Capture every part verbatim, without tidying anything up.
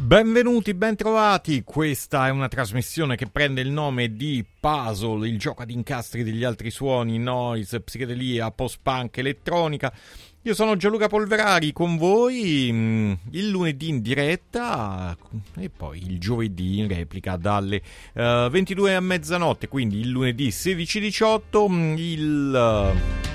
Benvenuti, bentrovati, questa è una trasmissione che prende il nome di Puzzle, il gioco ad incastri degli altri suoni, noise, psichedelia, post-punk, elettronica. Io sono Gianluca Polverari con voi il lunedì in diretta e poi il giovedì in replica dalle uh, ventidue a mezzanotte, quindi il lunedì sedici diciotto, il... Uh,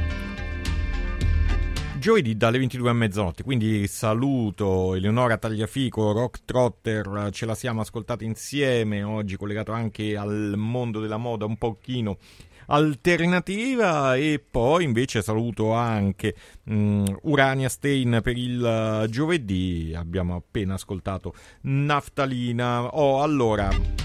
giovedì dalle ventidue a mezzanotte, quindi saluto Eleonora Tagliafico, Rock Trotter, ce la siamo ascoltati insieme, oggi collegato anche al mondo della moda un pochino alternativa, e poi invece saluto anche um, Urania Stein per il uh, giovedì, abbiamo appena ascoltato Naftalina. Oh, allora...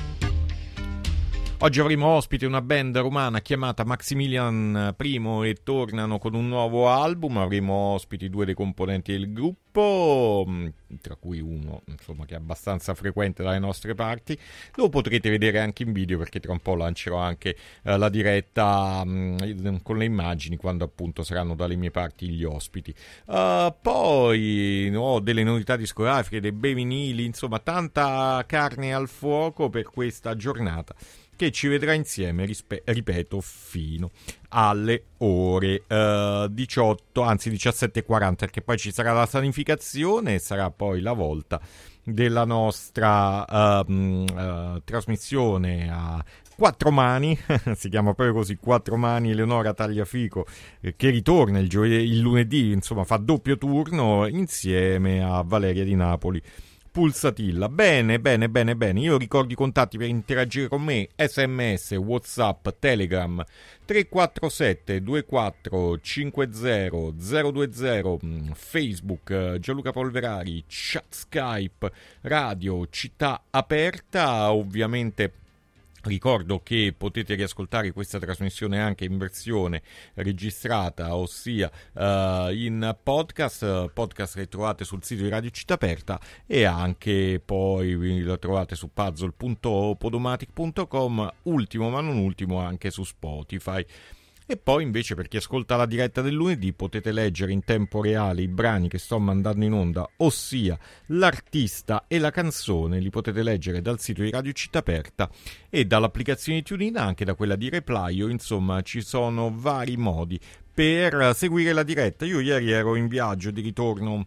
Oggi avremo ospite una band romana chiamata Maximilian I e tornano con un nuovo album. Avremo ospiti due dei componenti del gruppo, tra cui uno insomma che è abbastanza frequente dalle nostre parti. Lo potrete vedere anche in video perché tra un po' lancerò anche eh, la diretta mh, con le immagini quando appunto saranno dalle mie parti gli ospiti. Uh, poi ho oh, delle novità discografiche, dei bei vinili, insomma tanta carne al fuoco per questa giornata che ci vedrà insieme, rispe- ripeto, fino alle ore uh, diciotto, anzi diciassette e quaranta, perché poi ci sarà la sanificazione e sarà poi la volta della nostra uh, uh, trasmissione a quattro mani, si chiama proprio così, quattro mani, Eleonora Tagliafico, eh, che ritorna il, gio- il lunedì, insomma fa doppio turno insieme a Valeria di Napoli Pulsatilla. Bene, bene, bene, bene. Io ricordo i contatti per interagire con me: sms, whatsapp, telegram tre quattro sette due quattro cinque zero zero due zero, Facebook Gianluca Polverari, chat Skype, radio Città Aperta. Ovviamente ricordo che potete riascoltare questa trasmissione anche in versione registrata, ossia uh, in podcast, podcast che trovate sul sito di Radio Città Aperta, e anche poi la trovate su puzzle punto podomatic punto com, ultimo ma non ultimo anche su Spotify. E poi invece per chi ascolta la diretta del lunedì potete leggere in tempo reale i brani che sto mandando in onda, ossia l'artista e la canzone, li potete leggere dal sito di Radio Città Aperta e dall'applicazione di TuneIn, anche da quella di Replyo. Insomma ci sono vari modi per seguire la diretta. Io ieri ero in viaggio di ritorno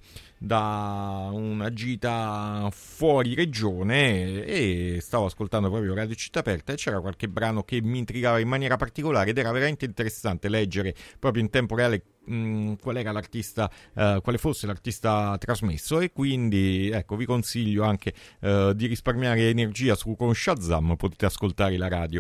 da una gita fuori regione e stavo ascoltando proprio Radio Città Aperta e c'era qualche brano che mi intrigava in maniera particolare ed era veramente interessante leggere proprio in tempo reale mh, qual era l'artista, uh, quale fosse l'artista trasmesso, e quindi ecco vi consiglio anche uh, di risparmiare energia su con Shazam. Potete ascoltare la radio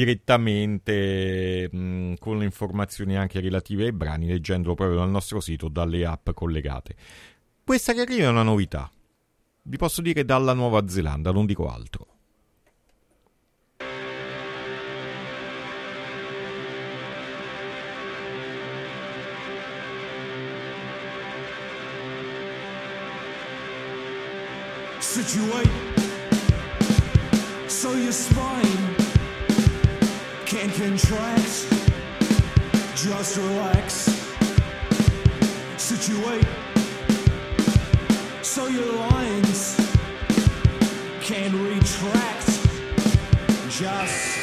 direttamente mh, con le informazioni anche relative ai brani, leggendolo proprio dal nostro sito, dalle app collegate. Questa che arriva è una novità, vi posso dire dalla Nuova Zelanda, non dico altro. Situate so your spine can contract, just relax. Situate so your lines can retract, just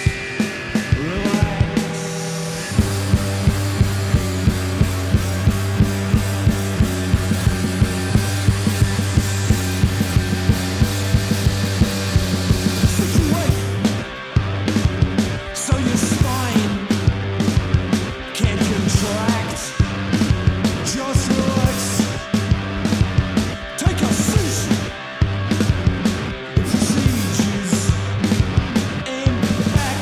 back.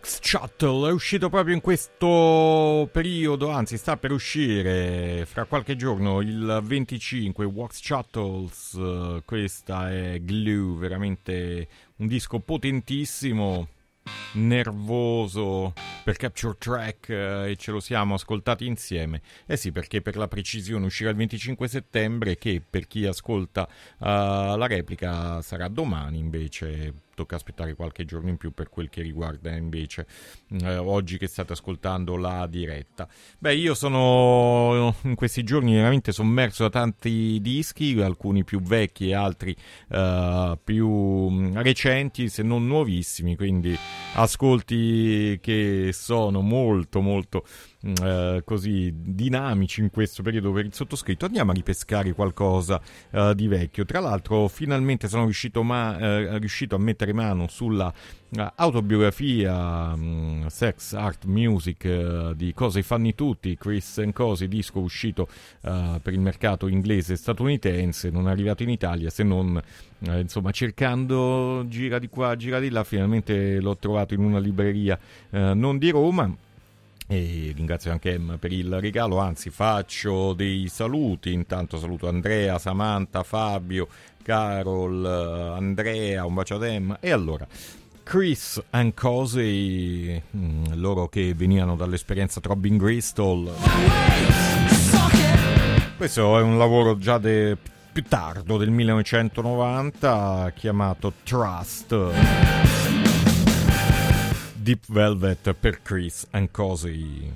Wax Shuttle è uscito proprio in questo periodo, anzi sta per uscire fra qualche giorno, il venticinque. Wax Shuttles, questa è Glue, veramente un disco potentissimo, nervoso per Capture Track, eh, e ce lo siamo ascoltati insieme. Eh sì, perché per la precisione uscirà il venticinque settembre, che per chi ascolta uh, la replica sarà domani, invece tocca aspettare qualche giorno in più per quel che riguarda invece eh, oggi che state ascoltando la diretta. Beh, io sono in questi giorni veramente sommerso da tanti dischi, alcuni più vecchi e altri uh, più recenti, se non nuovissimi, quindi ascolti che sono molto molto Uh, così dinamici in questo periodo per il sottoscritto. Andiamo a ripescare qualcosa uh, di vecchio. Tra l'altro finalmente sono riuscito, ma, uh, riuscito a mettere mano sulla uh, autobiografia um, Sex, Art, Music uh, di Cose fanno tutti, Chris and Cose, disco uscito uh, per il mercato inglese e statunitense, non è arrivato in Italia se non uh, insomma cercando gira di qua, gira di là. Finalmente l'ho trovato in una libreria uh, non di Roma. E ringrazio anche Em per il regalo, anzi faccio dei saluti. Intanto saluto Andrea, Samantha, Fabio, Carol, Andrea, un bacio ad Em. E allora Chris and Cosey, mh, loro che venivano dall'esperienza Throbbing Gristle. Questo è un lavoro già de, più tardo, del millenovecentonovanta, chiamato Trust. Deep Velvet per Chris and Cosey.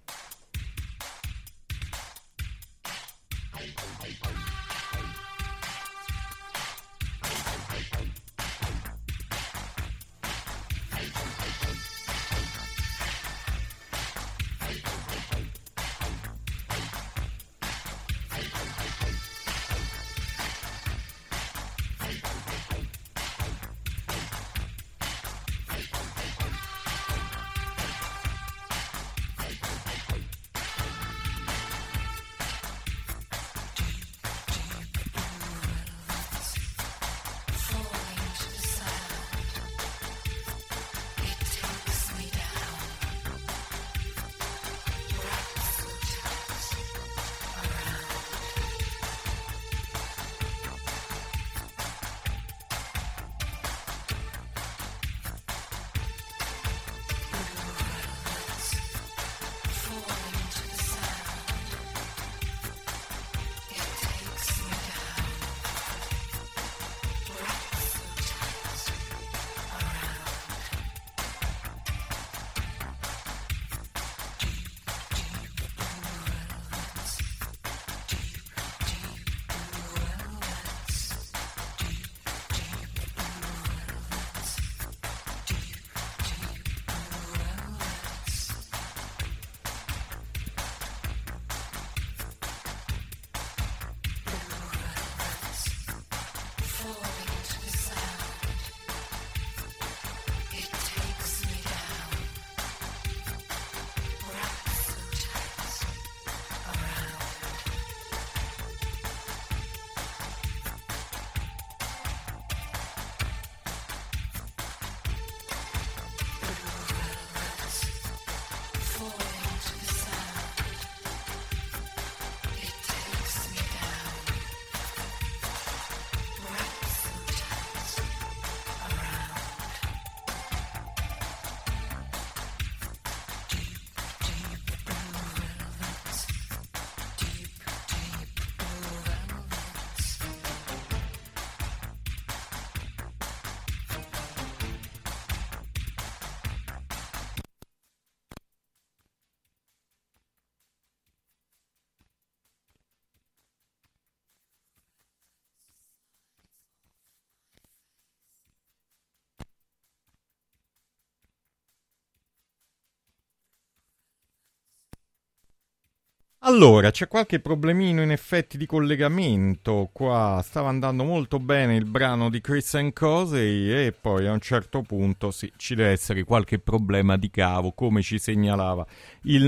Allora, c'è qualche problemino in effetti di collegamento qua, stava andando molto bene il brano di Chris and Cosey e poi a un certo punto sì, ci deve essere qualche problema di cavo, come ci segnalava il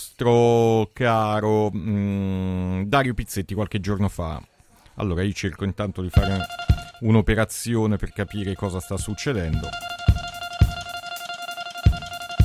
nostro caro mm, Dario Pizzetti qualche giorno fa. Allora io cerco intanto di fare un'operazione per capire cosa sta succedendo.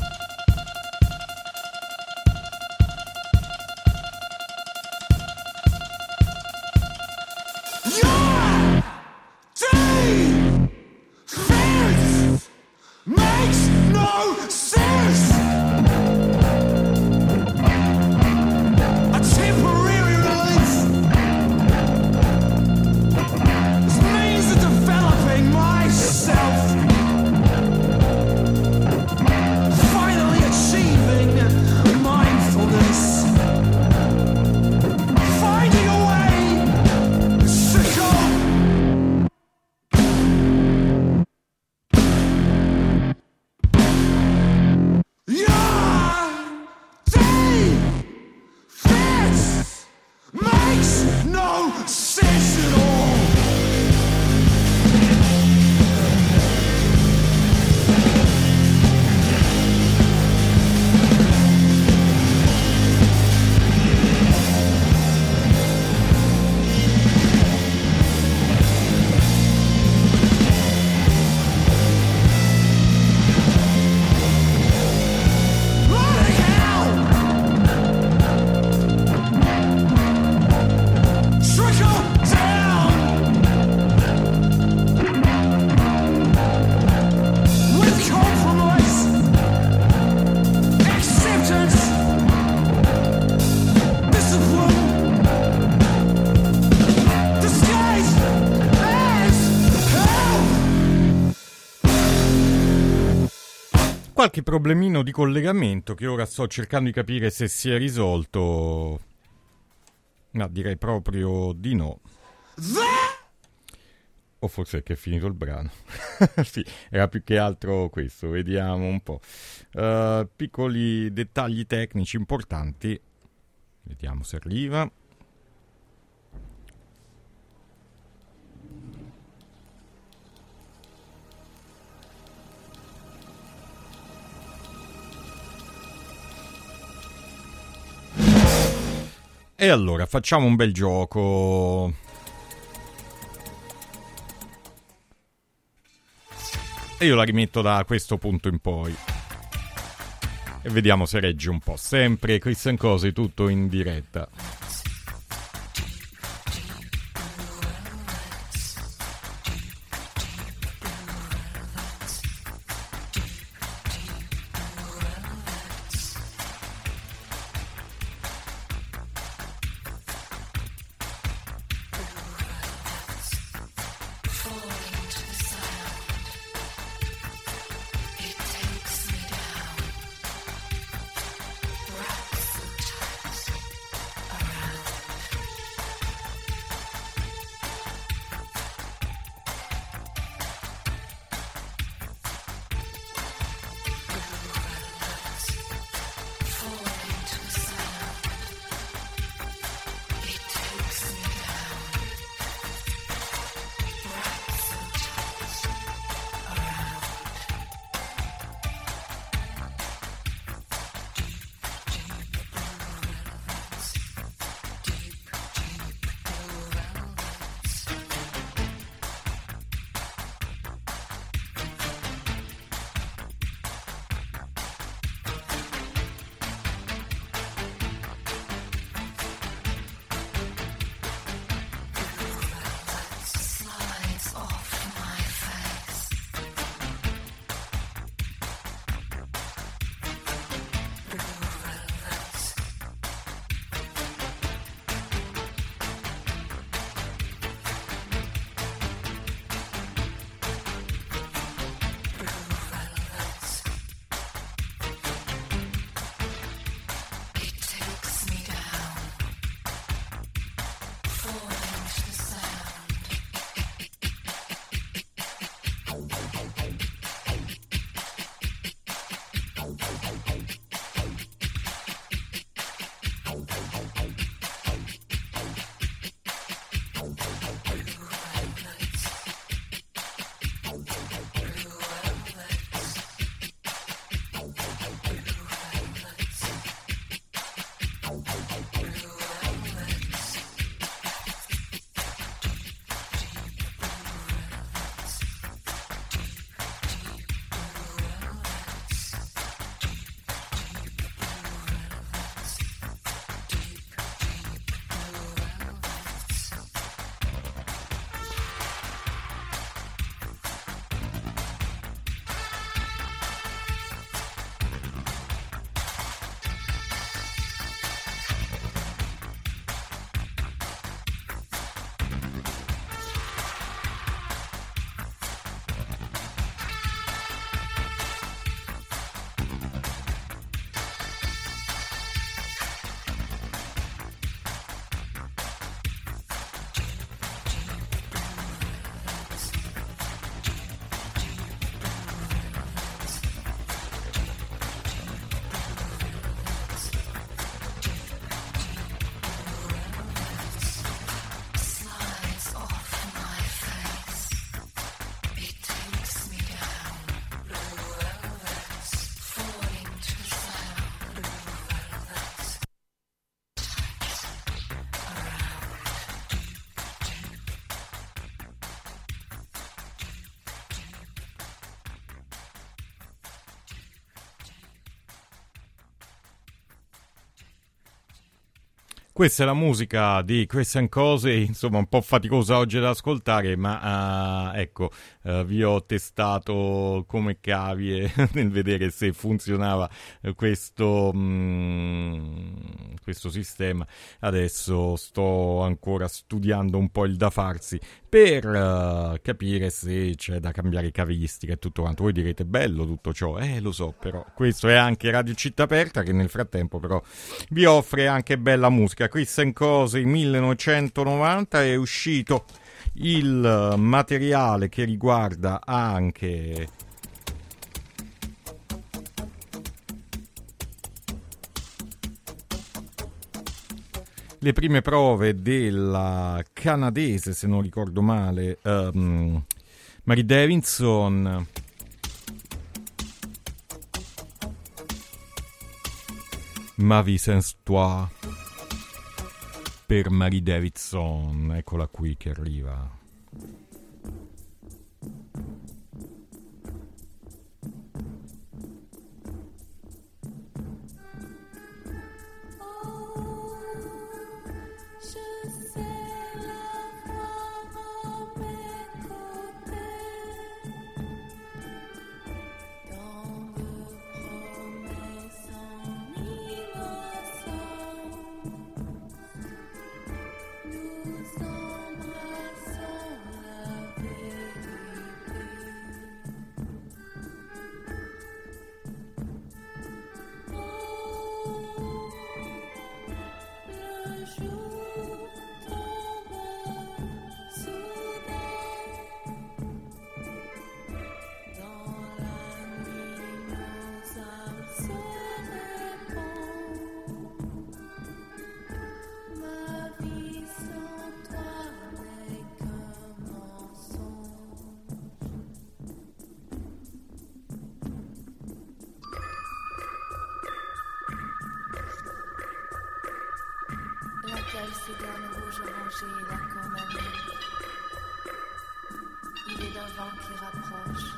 no sense at all. Qualche problemino di collegamento che ora sto cercando di capire se si è risolto. No, direi proprio di no. O forse è che è finito il brano. Sì, era più che altro questo. Vediamo un po'. Uh, piccoli dettagli tecnici importanti. Vediamo se arriva. E allora facciamo un bel gioco. E io la rimetto da questo punto in poi. E vediamo se regge un po'. Sempre Christian Cosi, tutto in diretta. Around Questa è la musica di Christian Cosey, insomma un po' faticosa oggi da ascoltare, ma uh, ecco, uh, vi ho testato come cavie nel vedere se funzionava uh, questo, um, questo sistema. Adesso sto ancora studiando un po' il da farsi per uh, capire se c'è da cambiare cavistica e tutto quanto. Voi direte bello tutto ciò, eh lo so, però questo è anche Radio Città Aperta che nel frattempo però vi offre anche bella musica. Christian Cosey millenovecentonovanta è uscito il materiale che riguarda anche le prime prove della canadese, se non ricordo male, um, Mary Davidson. Ma vie sans toi per Mary Davidson, eccola qui che arriva. Laquelle cigane rouge orangée la cornamée. Il est d'un vent qui rapproche.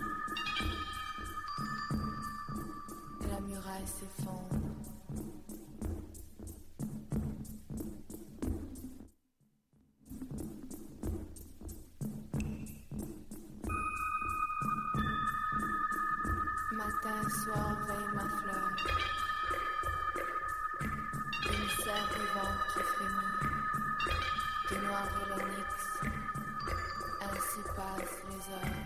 La muraille s'effondre. Matin, soir, veille ma fleur. Émissaire vivant qui frémit, de noir et l'onyx, ainsi passent les heures.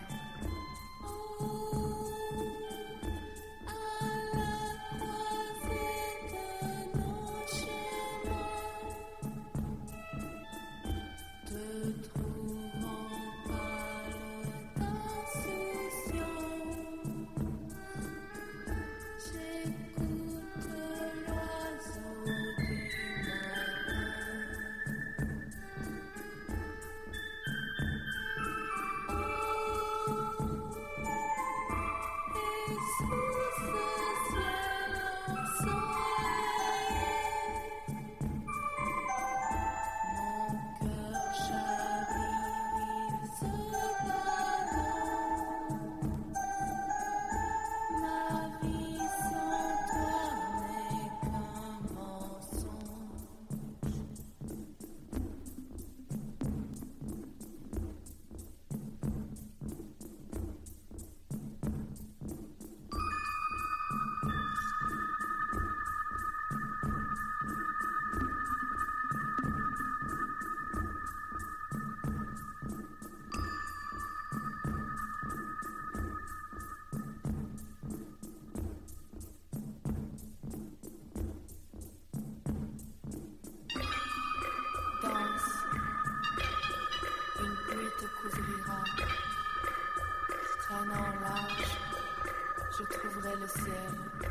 Traînant large, je trouverai le ciel.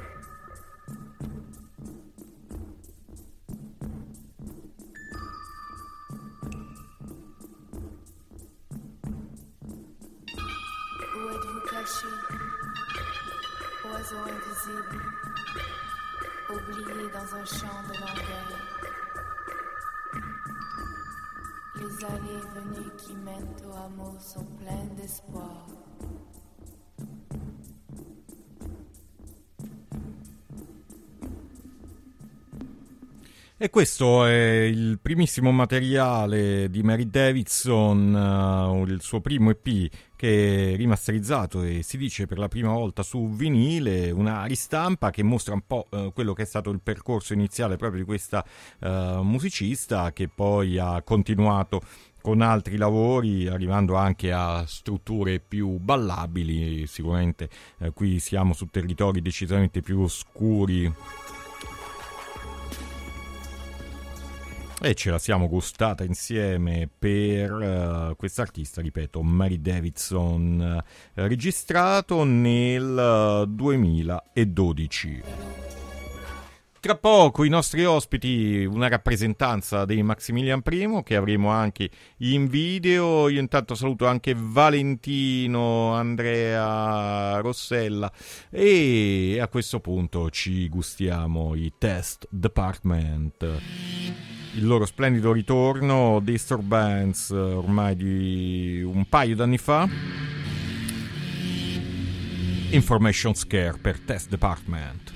Où êtes-vous caché, oiseau invisible, oublié dans un champ de longueur? Les allées et venues qui mènent au hameau sont pleines d'espoir. E questo è il primissimo materiale di Mary Davidson, uh, il suo primo E P che è rimasterizzato e si dice per la prima volta su vinile, una ristampa che mostra un po' uh, quello che è stato il percorso iniziale proprio di questa uh, musicista, che poi ha continuato con altri lavori, arrivando anche a strutture più ballabili. Sicuramente uh, qui siamo su territori decisamente più oscuri. E ce la siamo gustata insieme per uh, quest'artista, ripeto, Mary Davidson, uh, registrato nel uh, duemiladodici. Tra poco i nostri ospiti, una rappresentanza dei Maximilian I, che avremo anche in video. Io intanto saluto anche Valentino, Andrea, Rossella, e a questo punto ci gustiamo i Test Department, il loro splendido ritorno, Disturbance, ormai di un paio d'anni fa. Information Scare per Test Department.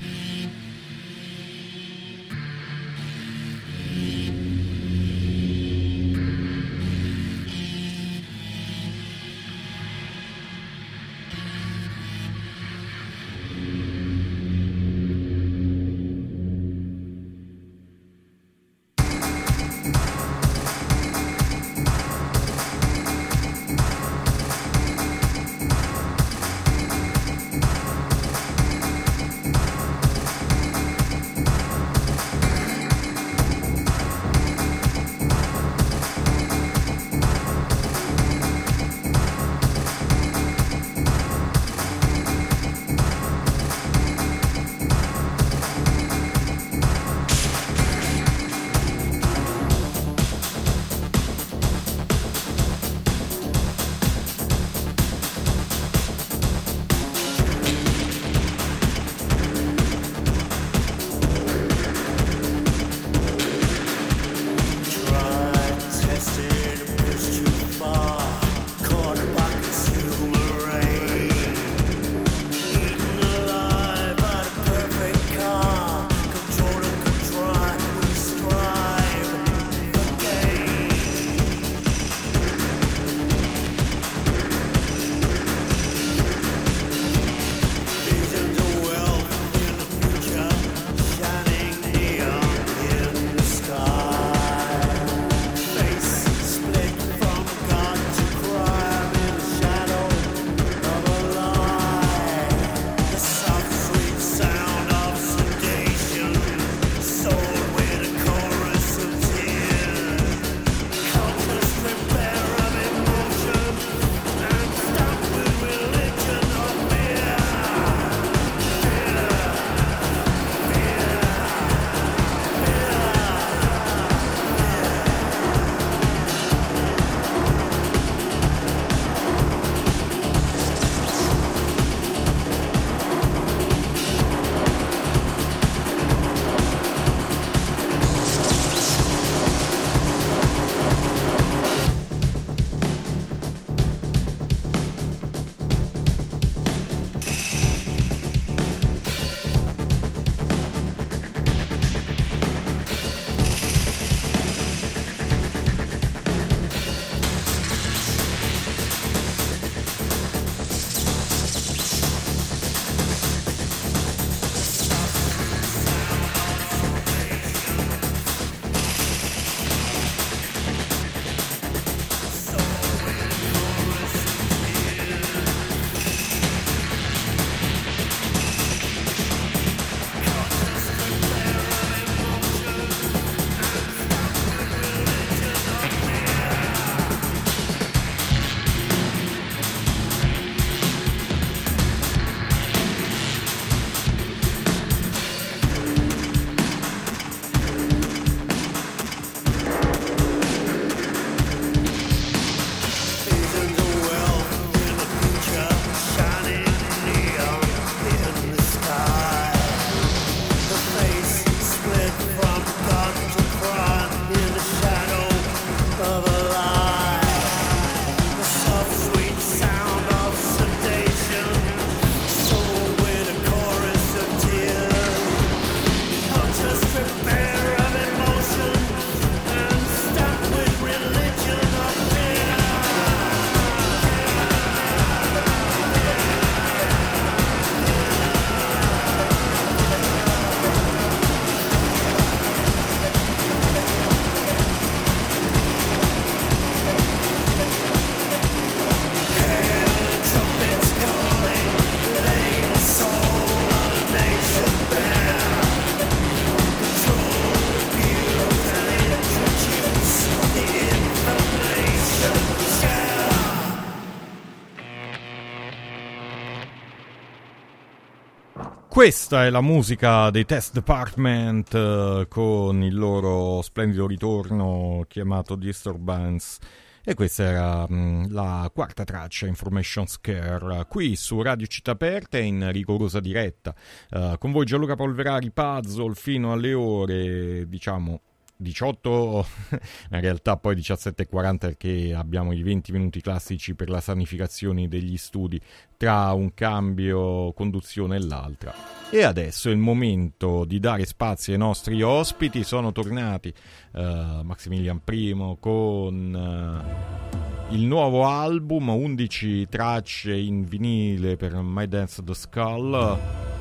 Questa è la musica dei Test Department uh, con il loro splendido ritorno chiamato Disturbance, e questa era mh, la quarta traccia, Information Scare, qui su Radio Città Aperta in rigorosa diretta, uh, con voi Gianluca Polverari Puzzle fino alle ore, diciamo, diciotto, in realtà poi diciassette e quaranta, perché abbiamo i venti minuti classici per la sanificazione degli studi tra un cambio conduzione e l'altra. E adesso è il momento di dare spazio ai nostri ospiti. Sono tornati uh, Maximilian Primo con uh, il nuovo album, undici tracce in vinile per My Dance the Skull.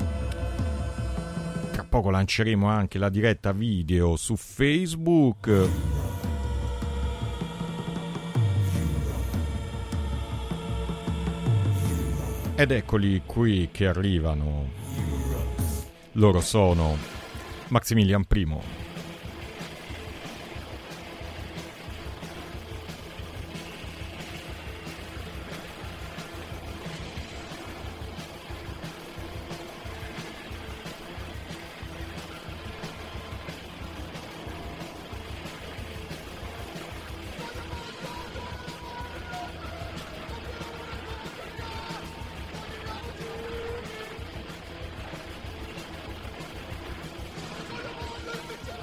Tra poco lanceremo anche la diretta video su Facebook. Ed eccoli qui che arrivano. Loro sono Maximilian Primo. Let me tell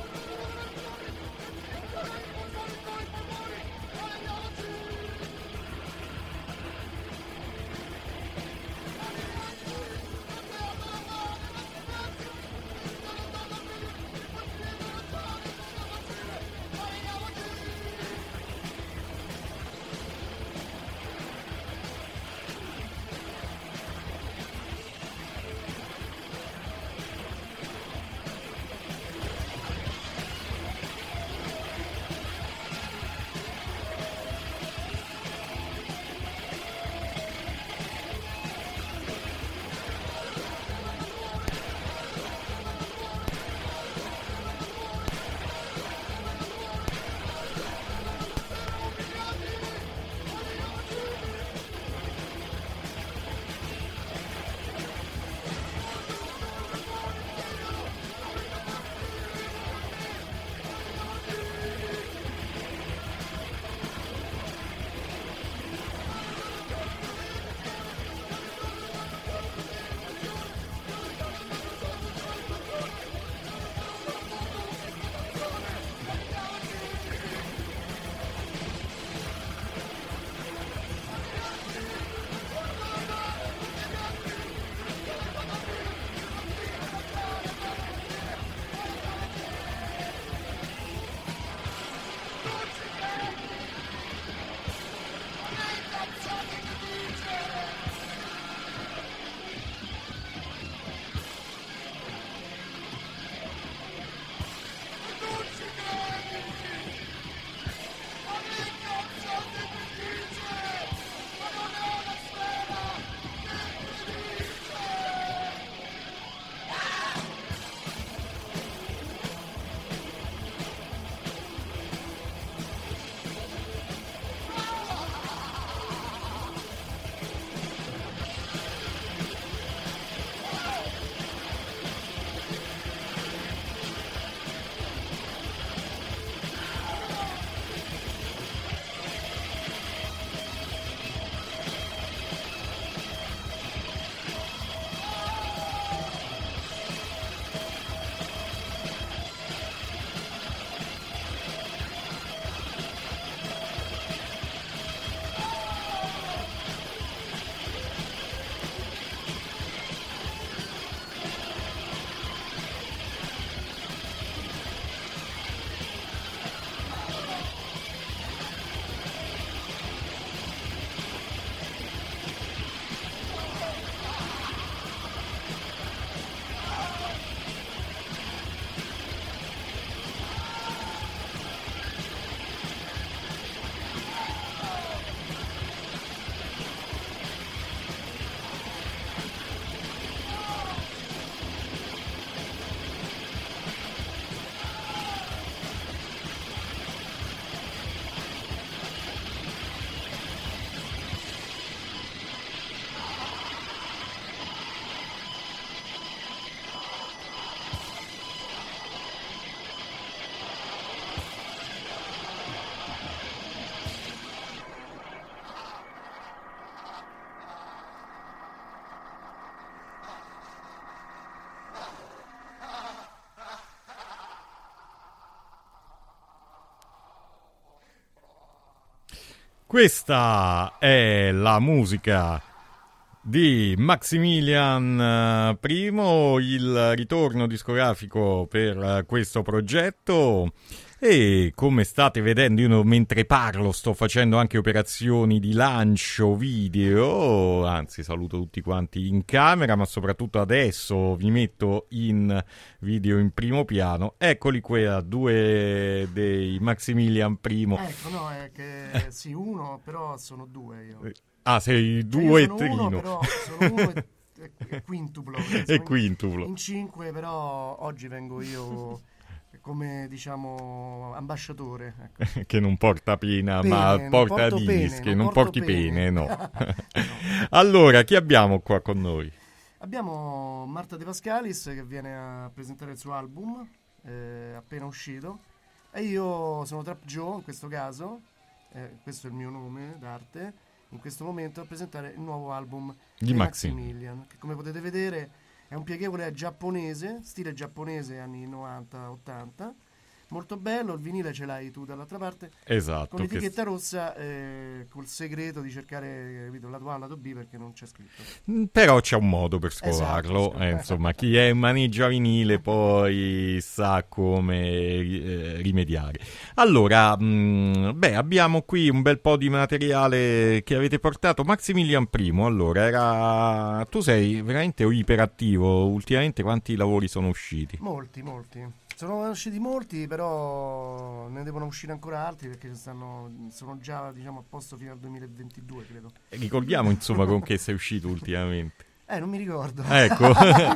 Questa è la musica di Maximilian I, il ritorno discografico per questo progetto. E come state vedendo, io mentre parlo sto facendo anche operazioni di lancio video, anzi saluto tutti quanti in camera, ma soprattutto adesso vi metto in video in primo piano. Eccoli qua, due dei Maximilian I. Ecco, no, è che sì, uno, però sono due io. Ah, sei Cioè, due e sono trino. uno, però sono uno e, e, e quintuplo. E quintuplo. In, in cinque, però oggi vengo io come, diciamo, ambasciatore. Ecco. Che non porta pena, Pene, ma non porta porto dischi, pene, non, non porti porto pene, pene. no. No. Allora, chi abbiamo qua con noi? Abbiamo Marta De Pascalis che viene a presentare il suo album, eh, appena uscito, e io sono Trap Joe in questo caso, eh, questo è il mio nome d'arte, in questo momento a presentare il nuovo album Di di Maxi. Maximilian, che come potete vedere è un pieghevole giapponese, stile giapponese anni novanta ottanta, molto bello. Il vinile ce l'hai tu dall'altra parte, Esatto. con che- l'etichetta rossa, eh, col segreto di cercare, capito, lato A, lato B, perché non c'è scritto. Mm, Però c'è un modo per scovarlo, Esatto. eh, insomma, chi è in maneggia vinile poi sa come eh, rimediare. Allora, mh, beh, abbiamo qui un bel po' di materiale che avete portato. Maximilian I, allora, era... tu sei veramente iperattivo, ultimamente quanti lavori sono usciti? Molti, molti. Sono usciti molti, però ne devono uscire ancora altri perché stanno, sono già, diciamo, a posto fino al duemilaventidue, credo. Ricordiamo, insomma, con che sei uscito ultimamente. Eh, non mi ricordo. Ecco.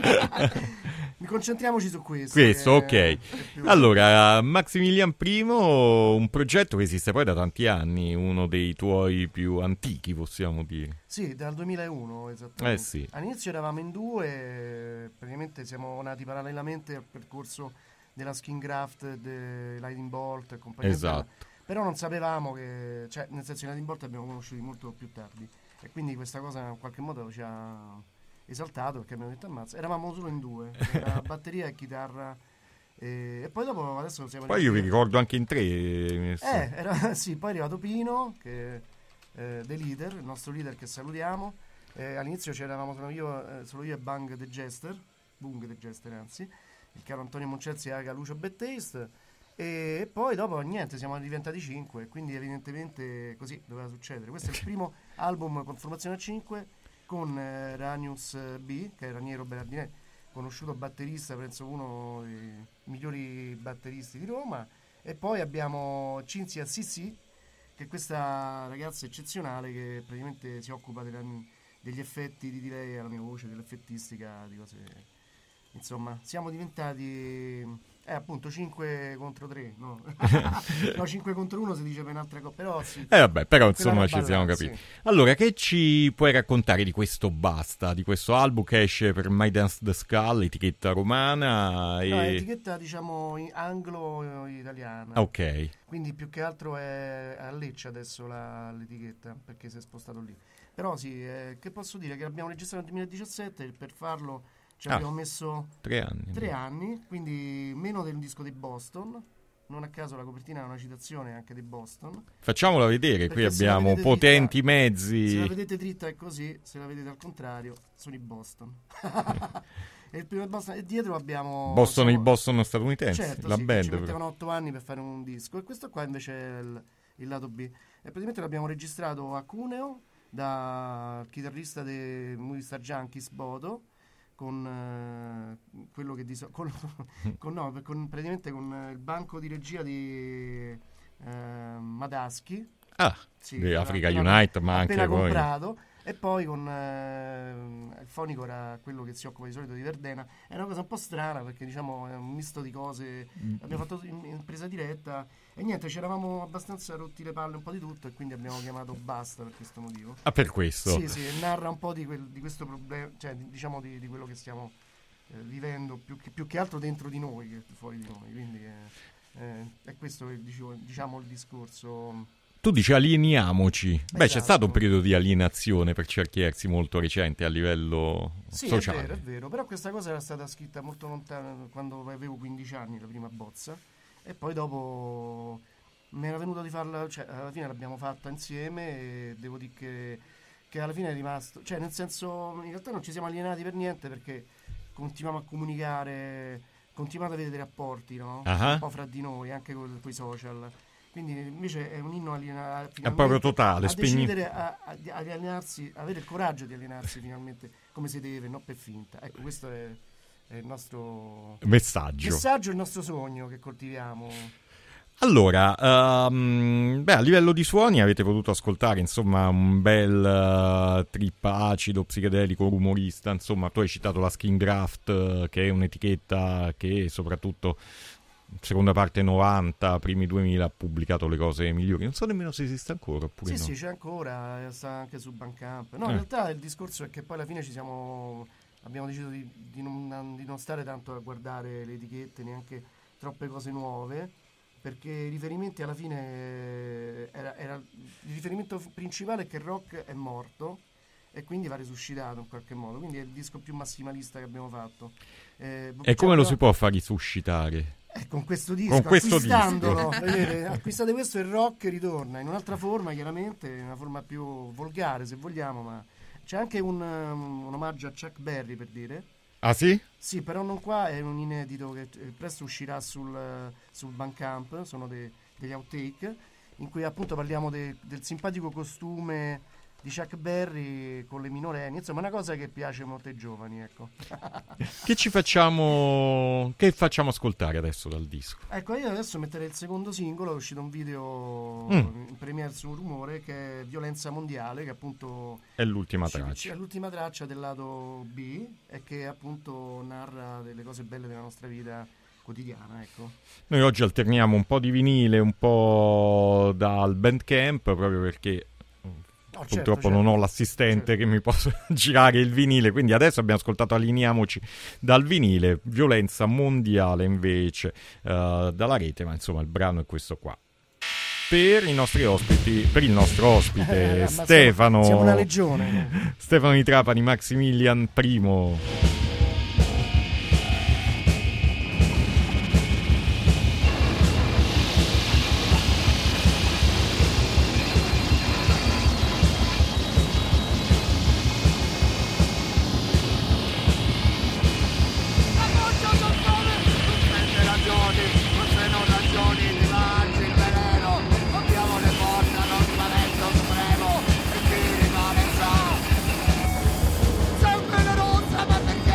Concentriamoci su questo. Questo, che ok. è più- Allora, Maximilian I, un progetto che esiste poi da tanti anni, uno dei tuoi più antichi, possiamo dire. Sì, dal duemilauno esattamente. Eh sì. All'inizio eravamo in due, praticamente siamo nati parallelamente al percorso della Skin Graft, de Lightning Bolt e compagnia. Esatto. bella. Però non sapevamo che, cioè, nel senso, i Lightning Bolt abbiamo conosciuti molto più tardi. E quindi questa cosa in qualche modo ci ha esaltato, perché abbiamo detto ammazza, eravamo solo in due, era batteria e chitarra, e, e poi dopo adesso siamo Poi io vi arrivati- ricordo anche in tre. eh, sì. eh, era, sì, poi è arrivato Pino, che eh, dei leader, il nostro leader che salutiamo. Eh, all'inizio c'eravamo solo io, eh, solo io e Bang the Jester, Bung the Jester anzi, il caro Antonio Moncelsi e Aga Lucio Bad Taste. E poi dopo niente, siamo diventati cinque, quindi evidentemente così doveva succedere. Questo è il primo album con formazione a cinque con eh, Ranius B, che è Raniero Berardinelli, conosciuto batterista, penso uno dei migliori batteristi di Roma. E poi abbiamo Cinzia Sissi, che è questa ragazza eccezionale che praticamente si occupa della- degli effetti di delay alla mia voce, dell'effettistica, di cose. Insomma, siamo diventati eh appunto cinque contro tre, no? No, cinque contro uno si dice per un'altra cosa, però sì. Eh vabbè, però Quella insomma è ci una siamo balance, capiti. sì. Allora, che ci puoi raccontare di questo Basta, di questo album che esce per My Dance the Skull, etichetta romana? E... No, è etichetta, diciamo, in- anglo-italiana. Ah, ok. Quindi più che altro è a Lecce adesso la- l'etichetta, perché si è spostato lì. Però sì, eh, che posso dire? Che l'abbiamo registrato nel duemiladiciassette e per farlo ci Ah. abbiamo messo Tre anni. tre anni, quindi meno del disco di Boston. Non a caso la copertina è una citazione anche di Boston. Facciamola vedere, qui Perché se la abbiamo vedete potenti dritta- Se la mezzi. vedete dritta è così, se la vedete al contrario sono i Boston. E il primo Boston, e dietro abbiamo Boston, siamo- i Boston statunitensi, certo, la sì, che band. ci però. mettevano otto anni per fare un disco, e questo qua invece è il, il lato B. E praticamente l'abbiamo registrato a Cuneo dal chitarrista dei Movie Star Junkies Bodo, con eh, quello che di so- con, con, no, con praticamente con eh, il banco di regia di eh, Madaschi, Ah, sì, di era- Africa era Unite, ma appena anche poi. comprato. E poi con eh, il fonico era quello che si occupa di solito di Verdena. È una cosa un po' strana perché, diciamo, è un misto di cose. Mm. Abbiamo fatto in, in presa diretta e niente, ci eravamo abbastanza rotti le palle un po' di tutto, e quindi abbiamo chiamato Basta per questo motivo. Ah, per questo. Sì, sì, e narra un po' di, quel- di questo problema, cioè di- diciamo di, di quello che stiamo eh, vivendo più che, più che altro dentro di noi che fuori di noi. Quindi eh, eh, è questo che dicevo- diciamo il discorso. Tu dici alieniamoci. Beh, c'è Esatto. stato un periodo di alienazione per certi versi molto recente a livello Sì, sociale. è vero, è vero, però questa cosa era stata scritta molto lontano, quando avevo quindici anni, la prima bozza, e poi dopo mi era venuto di farla, cioè alla fine l'abbiamo fatta insieme e devo dire che, che alla fine è rimasto, cioè nel senso in realtà non ci siamo alienati per niente perché continuiamo a comunicare, continuiamo ad avere dei rapporti, no? Uh-huh. Un po' fra di noi, anche con i social. Quindi invece è un inno alienato, è proprio totale, a spegni... decidere a, a, a allenarsi, avere il coraggio di allenarsi finalmente come si deve, non per finta. Ecco, questo è, è il nostro messaggio. messaggio, il nostro sogno che coltiviamo. Allora, um, beh, a livello di suoni avete potuto ascoltare insomma un bel uh, trip acido, psichedelico, rumorista, insomma tu hai citato la Skin Graft, uh, che è un'etichetta che soprattutto seconda parte novanta, primi duemila ha pubblicato le cose migliori, non so nemmeno se esiste ancora oppure sì no. Sì, c'è ancora, sta anche su Bandcamp. No, eh. in realtà il discorso è che poi alla fine ci siamo, abbiamo deciso di, di, non, di non stare tanto a guardare le etichette, neanche troppe cose nuove, perché i riferimenti alla fine era, era il riferimento principale è che il rock è morto e quindi va risuscitato in qualche modo, quindi è il disco più massimalista che abbiamo fatto. Eh, e come lo si può far risuscitare? Eh, con questo disco, con questo acquistandolo, disco. vedete, acquistate questo e il rock ritorna in un'altra forma, chiaramente, in una forma più volgare se vogliamo, ma c'è anche un, um, un omaggio a Chuck Berry, per dire. Ah sì? Sì, però non qua, è un inedito che presto uscirà sul, sul Bandcamp, sono dei, degli outtake, in cui appunto parliamo de, del simpatico costume di Chuck Berry con le minorenni, insomma una cosa che piace molto ai giovani, ecco. Che ci facciamo che facciamo ascoltare adesso dal disco? Ecco, io adesso metterei il secondo singolo, è uscito un video mm. in premiere su Rumore, che è Violenza Mondiale, che appunto è l'ultima ci, traccia. È l'ultima traccia del lato B e che appunto narra delle cose belle della nostra vita quotidiana, ecco. Noi oggi alterniamo un po' di vinile, un po' dal Bandcamp, proprio perché No, purtroppo certo, non certo, ho l'assistente certo. che mi possa girare il vinile, quindi adesso abbiamo ascoltato Allineiamoci dal vinile, Violenza Mondiale invece uh, dalla rete, ma insomma il brano è questo qua. Per i nostri ospiti, per il nostro ospite eh, Stefano, siamo, siamo una legione. Stefano di Trapani, Maximilian Primo. Sangue rossa, ma perché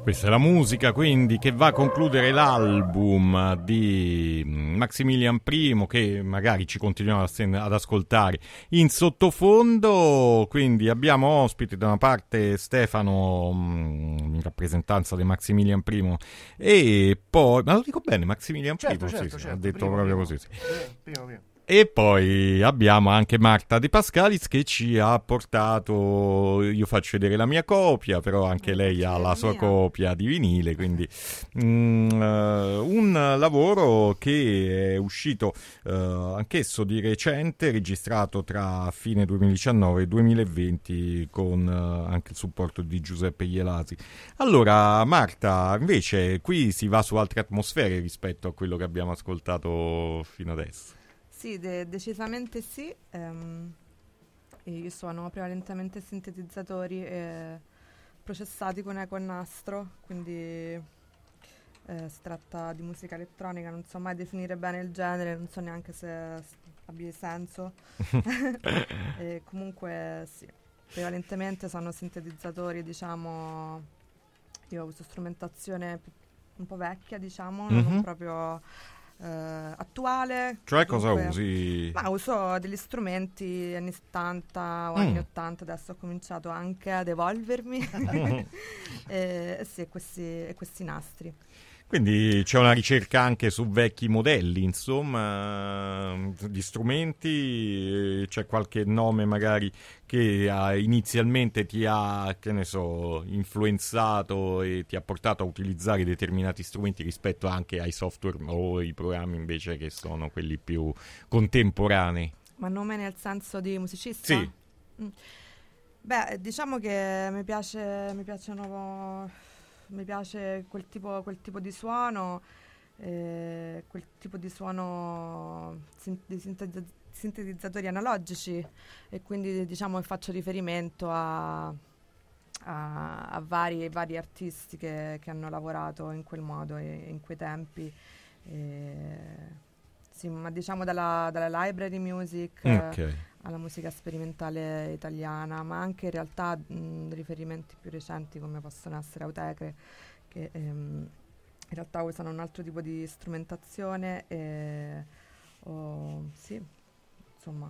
Questa è la musica quindi che va a concludere l'album di Maximilian Primo, che magari ci continuiamo ad ascoltare in sottofondo. Quindi abbiamo ospite da una parte Stefano in rappresentanza di Maximilian Primo, e poi, ma lo dico bene, Maximilian certo, Primo, certo, sì, sì, certo, ha detto primo, proprio primo, così, sì. Primo, primo. E poi abbiamo anche Marta De Pascalis che ci ha portato, io faccio vedere la mia copia, però anche lei ha la sua copia di vinile, quindi mm, uh, un lavoro che è uscito uh, anch'esso di recente, registrato tra fine duemiladiciannove e duemilaventi con uh, anche il supporto di Giuseppe Ielasi. Allora Marta, invece qui si va su altre atmosfere rispetto a quello che abbiamo ascoltato fino adesso. Sì, de- decisamente sì. Um, io suono prevalentemente sintetizzatori e processati con eco e nastro, quindi eh, si tratta di musica elettronica, non so mai definire bene il genere, non so neanche se s- abbia senso. E comunque sì, prevalentemente sono sintetizzatori, diciamo, io uso strumentazione pi- un po' vecchia, diciamo, Mm-hmm. non proprio... Uh, attuale. Cioè Dunque, cosa usi? Ma uso degli strumenti anni settanta o mm. anni ottanta, adesso ho cominciato anche ad evolvermi e, sì, e, questi, e questi nastri. Quindi c'è una ricerca anche su vecchi modelli, insomma, di strumenti, c'è qualche nome magari che ha, inizialmente ti ha, che ne so, influenzato e ti ha portato a utilizzare determinati strumenti rispetto anche ai software o ai programmi invece che sono quelli più contemporanei. Ma nome nel senso di musicista? Sì. Mm. Beh, diciamo che mi piace, mi piacciono... Mi piace quel tipo, quel tipo di suono, eh, quel tipo di suono sin- di sintetizz- sintetizzatori analogici, e quindi diciamo faccio riferimento a, a, a vari, vari artisti che, che hanno lavorato in quel modo e in quei tempi. E, sì, ma diciamo dalla, dalla library music Okay. alla musica sperimentale italiana, ma anche in realtà mh, riferimenti più recenti come possono essere Autechre, che ehm, in realtà usano un altro tipo di strumentazione e oh, sì, insomma.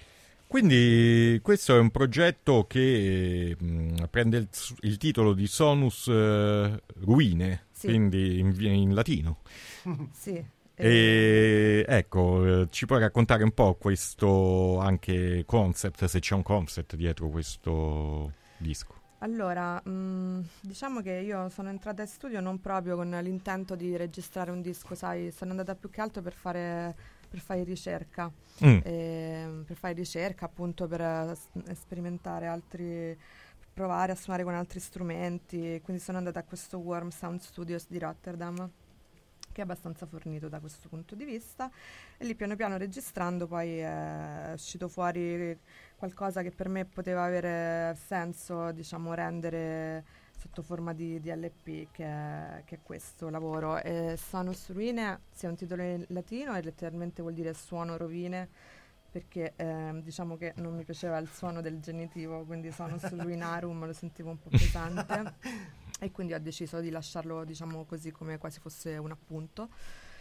Quindi questo è un progetto che mh, prende il, il titolo di Sonus eh, Ruine, Sì. quindi in, in latino. Sì. E ecco, eh, ci puoi raccontare un po' questo anche concept, se c'è un concept dietro questo disco? Allora, mh, diciamo che io sono entrata in studio non proprio con l'intento di registrare un disco, sai, sono andata più che altro per fare, per fare ricerca, Mm. e, per fare ricerca appunto per eh, s- sperimentare altri, provare a suonare con altri strumenti, quindi sono andata a questo Worm Sound Studios di Rotterdam, che è abbastanza fornito da questo punto di vista, e lì piano piano registrando poi è uscito fuori qualcosa che per me poteva avere senso, diciamo, rendere sotto forma di, di L P, che è, che è questo lavoro. E Sonus Ruine, sia un titolo in latino e letteralmente vuol dire suono rovine, perché eh, diciamo che non mi piaceva il suono del genitivo, quindi Sonus Ruinarum lo sentivo un po' pesante. E quindi ho deciso di lasciarlo, diciamo così, come quasi fosse un appunto.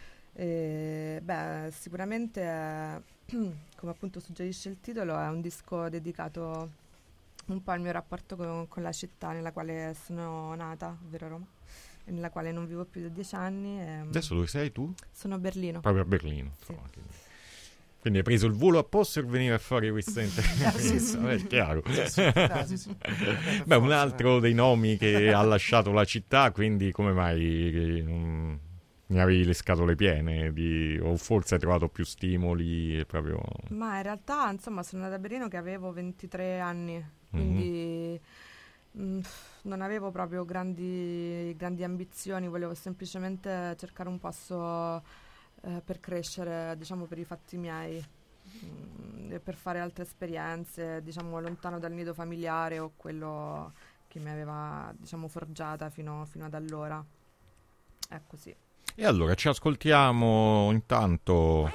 E, beh, sicuramente, è, come appunto suggerisce il titolo, è un disco dedicato un po' al mio rapporto con, con la città nella quale sono nata, ovvero Roma, e nella quale non vivo più da dieci anni. E, Adesso dove sei tu? sono a Berlino. Proprio a Berlino. Sì. Insomma, quindi. quindi hai preso il volo apposta per venire a fare questa intervista. È chiaro. Ah, sì, sì. Beh, un altro dei nomi che ha lasciato la città, quindi come mai che, um, ne avevi le scatole piene di, o forse hai trovato più stimoli e proprio... Ma in realtà, insomma, sono andata a Berlino che avevo ventitré anni, quindi mm-hmm. mh, non avevo proprio grandi, grandi ambizioni, volevo semplicemente cercare un posto eh, per crescere, diciamo, per i fatti miei, mh, e per fare altre esperienze, diciamo, lontano dal nido familiare o quello che mi aveva, diciamo, forgiata fino, fino ad allora. È così. E allora ci ascoltiamo intanto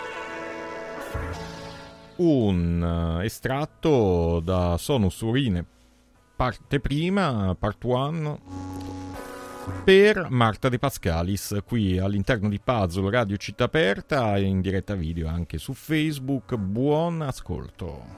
un uh, estratto da Sonus Ruine, parte prima, part one. per Marta De Pascalis qui all'interno di Puzzle Radio Città Aperta, in diretta video anche su Facebook. Buon ascolto.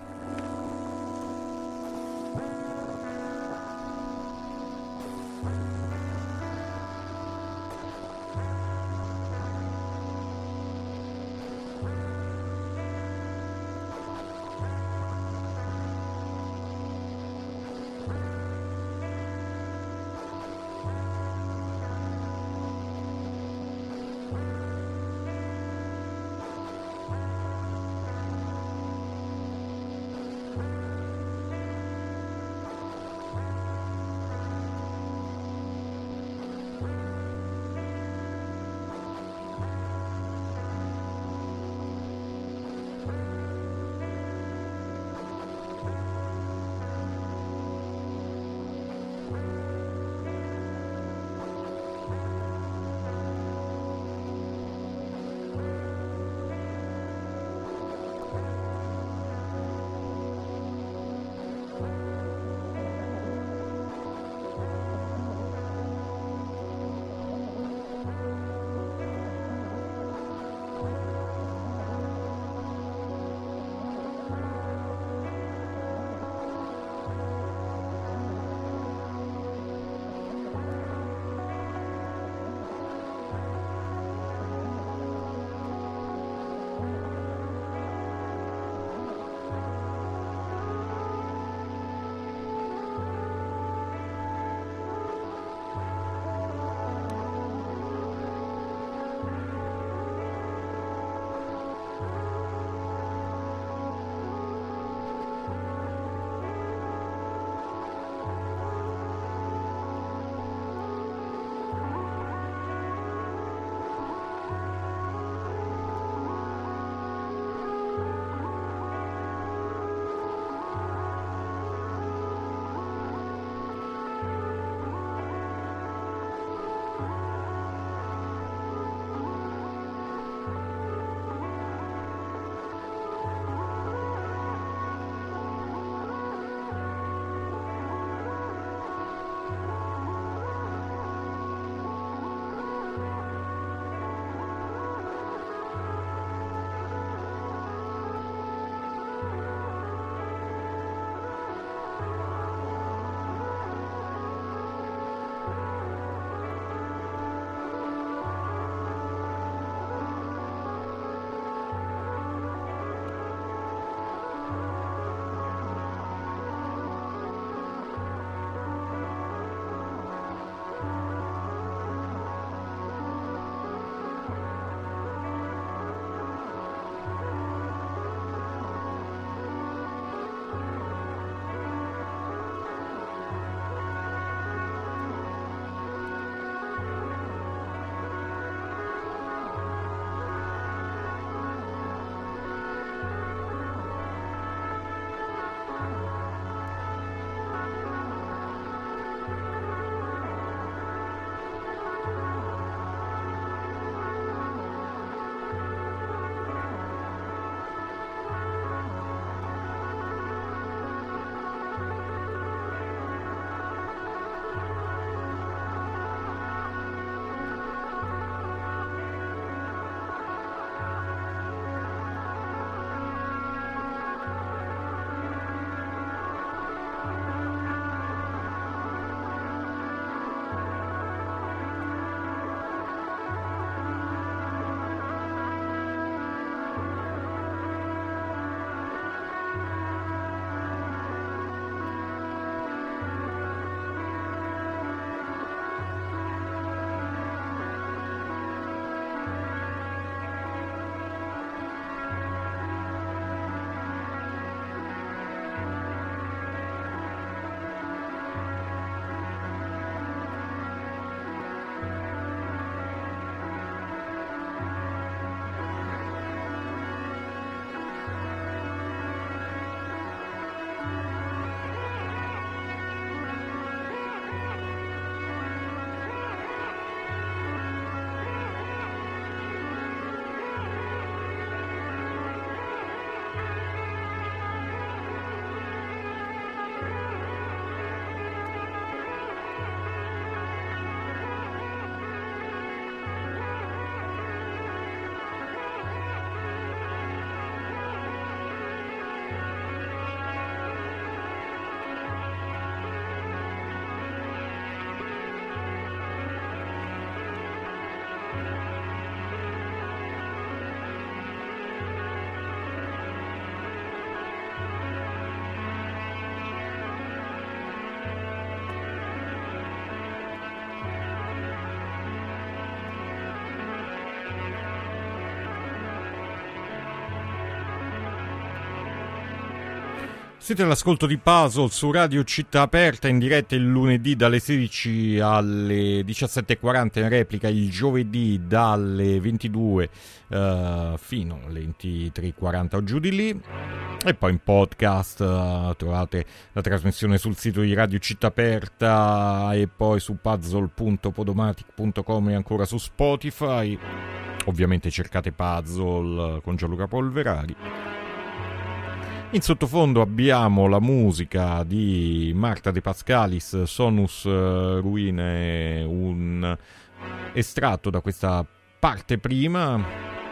Siete all'ascolto di Puzzle su Radio Città Aperta, in diretta il lunedì dalle sedici alle diciassette e quaranta, in replica il giovedì dalle ventidue uh, fino alle ventitré e quaranta o giù di lì, e poi in podcast uh, trovate la trasmissione sul sito di Radio Città Aperta e poi su puzzle punto podomatic punto com e ancora su Spotify. Ovviamente cercate Puzzle con Gianluca Polverari. In sottofondo abbiamo la musica di Marta De Pascalis, Sonus Ruine, un estratto da questa parte prima.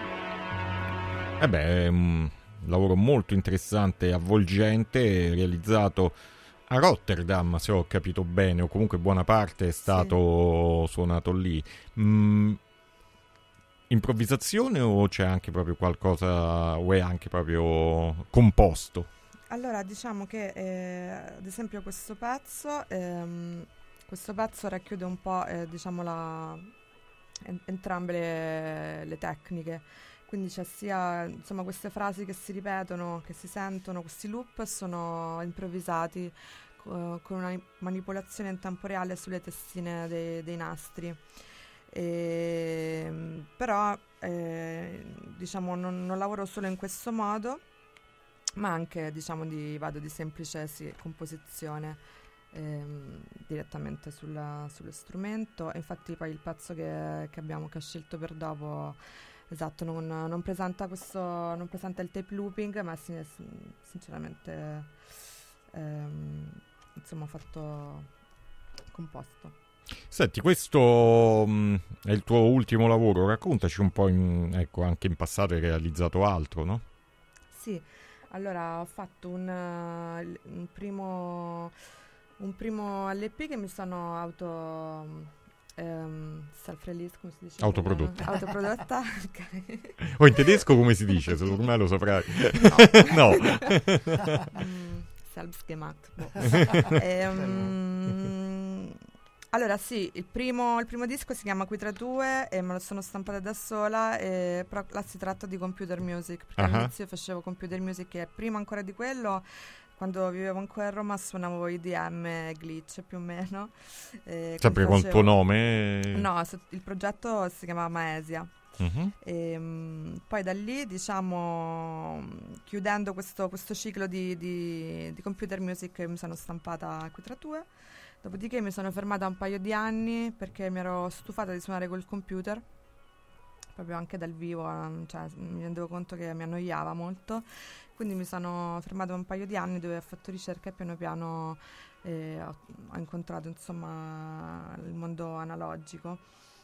E beh, è un lavoro molto interessante e avvolgente, realizzato a Rotterdam, se ho capito bene, o comunque buona parte è stato sì. suonato lì. Mm, improvvisazione o c'è anche proprio qualcosa, o è anche proprio composto? Allora, diciamo che eh, ad esempio questo pezzo ehm, questo pezzo racchiude un po' eh, diciamo la, en- entrambe le, le tecniche, quindi c'è sia insomma queste frasi che si ripetono, che si sentono, questi loop sono improvvisati co- con una manipolazione in tempo reale sulle testine dei, dei nastri. E, però eh, diciamo non, non lavoro solo in questo modo, ma anche diciamo di, vado di semplice sì, composizione ehm, direttamente sulla, sullo strumento. E infatti poi il pezzo che, che abbiamo che ho scelto per dopo, esatto, non, non presenta questo, non presenta il tape looping, ma sin- sinceramente ehm, insomma ho fatto composto. Senti, questo mh, è il tuo ultimo lavoro, raccontaci un po', in, ecco, anche in passato hai realizzato altro, no? Sì, allora ho fatto un, uh, un primo un primo L P che mi sono auto um, self-release, come si dice? Autoprodotta. Autoprodotta, ok. O in tedesco come si dice? Se ormai lo saprai. No. No. mm, selbstgemacht. Boh. ehm, Allora sì, il primo, il primo disco si chiama Qui tra due e me lo sono stampata da sola, e, però là si tratta di computer music, perché uh-huh. all'inizio facevo computer music e prima ancora di quello, quando vivevo ancora a Roma, suonavo I D M e Glitch più o meno. E Sempre con il tuo nome? No, il progetto si chiamava Maesia. Uh-huh. E, mh, poi da lì, diciamo, chiudendo questo, questo ciclo di, di, di computer music, mi sono stampata Qui tra due. Dopodiché mi sono fermata un paio di anni perché mi ero stufata di suonare col computer, proprio anche dal vivo, cioè, mi rendevo conto che mi annoiava molto, quindi mi sono fermata un paio di anni dove ho fatto ricerca e piano piano eh, ho, ho incontrato insomma il mondo analogico.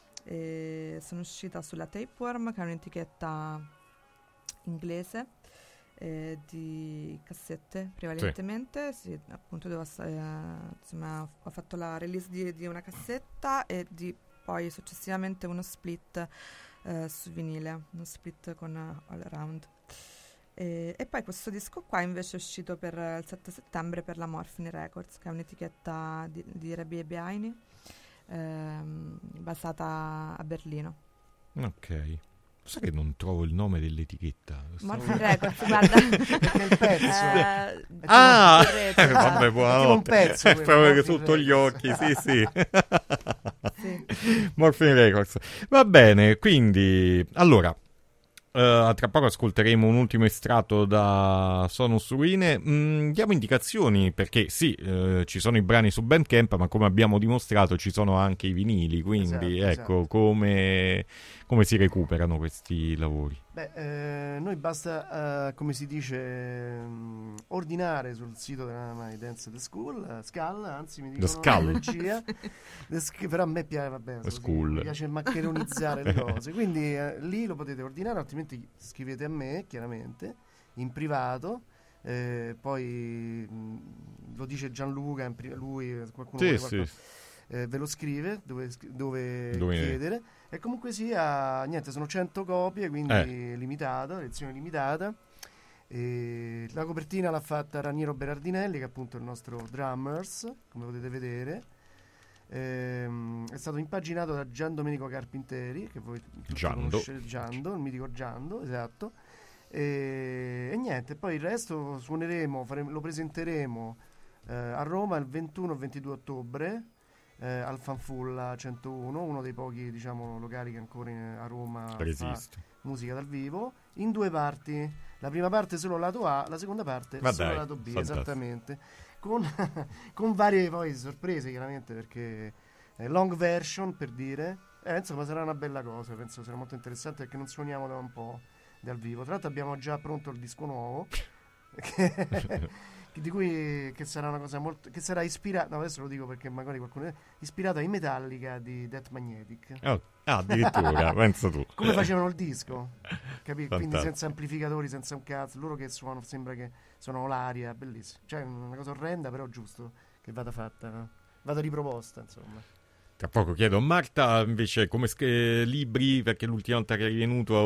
E sono uscita sulla Tapeworm, che è un'etichetta inglese Eh, di cassette prevalentemente, sì. Sì, appunto dove, eh, insomma, ho fatto la release di, di una cassetta e di poi successivamente uno split eh, su vinile, uno split con uh, All Around. E, e poi questo disco qua invece è uscito per uh, il sette settembre per la Morphine Records, che è un'etichetta di, di Rabbi Beaini ehm, basata a Berlino. Ok. Sai che non trovo il nome dell'etichetta? Morphine Records, guarda. Perché il pezzo Eh, Ah, rete, eh, vabbè, buonanotte. un pezzo, È quello, proprio che Morphine sotto gli occhi, Records. sì, sì. sì. Morphine Records. Va bene, quindi, allora, Uh, tra poco ascolteremo un ultimo estratto da Sonus Ruine. Mm, diamo indicazioni, perché sì, uh, ci sono i brani su Bandcamp, ma come abbiamo dimostrato ci sono anche i vinili, quindi Esatto, ecco esatto. come, come si recuperano questi lavori. Beh, eh, noi basta, eh, come si dice, mm, ordinare sul sito della My Dance The School, uh, Skull, anzi mi dicono Skull. la regia, The sch- però a me piace, vabbè, The così, School. mi piace maccheronizzare le cose, quindi eh, lì lo potete ordinare, altrimenti scrivete a me, chiaramente, in privato, eh, poi mh, lo dice Gianluca, in pri- lui, qualcuno Sì, vuole sì. qualcosa, eh, ve lo scrive dove, dove, Dove- chiedere. E comunque sia, niente, sono cento copie, quindi Eh. limitata, edizione limitata. E la copertina l'ha fatta Raniero Berardinelli, che appunto è il nostro drummers, come potete vedere. Ehm, è stato impaginato da Gian Domenico Carpinteri, che voi tutti Giando. conoscete, Giando, il mitico Giando, esatto. E, e niente, poi il resto suoneremo, faremo, lo presenteremo eh, a Roma il ventuno e ventidue ottobre eh, al Fanfulla centouno, uno dei pochi, diciamo, locali che ancora in, a Roma Resiste. fa musica dal vivo, in due parti. La prima parte solo lato A, la seconda parte Ma solo dai, lato B, fantastico. esattamente, con, con varie poi sorprese chiaramente, perché eh, long version, per dire, eh, insomma sarà una bella cosa, penso sarà molto interessante, perché non suoniamo da un po' dal vivo. Tra l'altro abbiamo già pronto il disco nuovo che, di cui che sarà una cosa molto, che sarà ispirata, no, adesso lo dico perché magari qualcuno, ispirata ai Metallica di Death Magnetic. Oh, ah, addirittura, pensa tu. Come facevano il disco, capito? Quindi Fantastico. senza amplificatori, senza un cazzo, loro che suonano, sembra che suonano l'aria, bellissimo. Cioè una cosa orrenda, però giusto che vada fatta, no? Vada riproposta, insomma. Tra poco chiedo a Marta invece come sc- libri, perché l'ultima volta che eri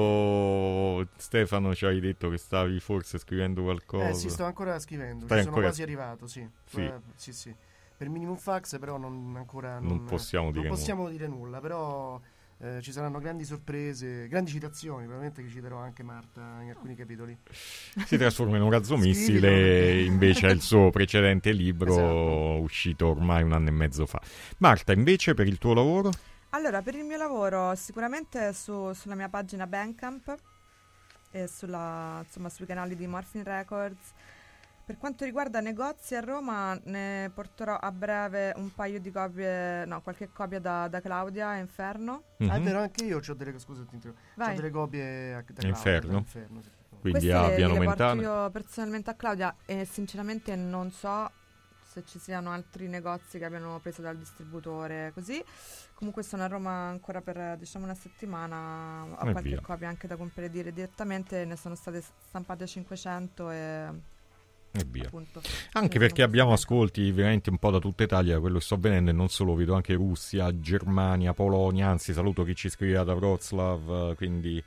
venuto Stefano ci hai detto che stavi forse scrivendo qualcosa. Eh sì, sto ancora scrivendo, Stai ci sono ancora- quasi arrivato, sì. Sì. Eh, sì, sì. Per minimum fax, però non ancora non, Non possiamo dire non possiamo dire nulla, però eh, ci saranno grandi sorprese, grandi citazioni, probabilmente che citerò anche Marta in alcuni capitoli. Si trasforma in un razzo Scrivilo, missile, perché- invece è il suo precedente libro Esatto. uscito ormai un anno e mezzo fa. Marta, invece per il tuo lavoro? Allora, per il mio lavoro sicuramente su- sulla mia pagina Bandcamp e sulla, insomma, sui canali di Morphine Records. Per quanto riguarda negozi a Roma, ne porterò a breve un paio di copie, no, qualche copia da, da Claudia a Inferno. Ah, è Mhm. vero, anche io ho delle, scusa, ti interrompo. Vai. C'ho delle copie a, da Claudia, Inferno? da Inferno, sì. Quindi Queste a le- Piano le porto Mentana. io personalmente a Claudia e sinceramente non so se ci siano altri negozi che abbiano preso dal distributore così. Comunque sono a Roma ancora per, diciamo, una settimana, ho E qualche via. copia anche da comprare dire direttamente, ne sono state stampate cinquecento e E via. appunto. Anche ne perché sono abbiamo costata. ascolti veramente un po' da tutta Italia, quello che sto vedendo, e non solo, vedo anche Russia, Germania, Polonia, anzi saluto chi ci scriveva da Wroclaw, quindi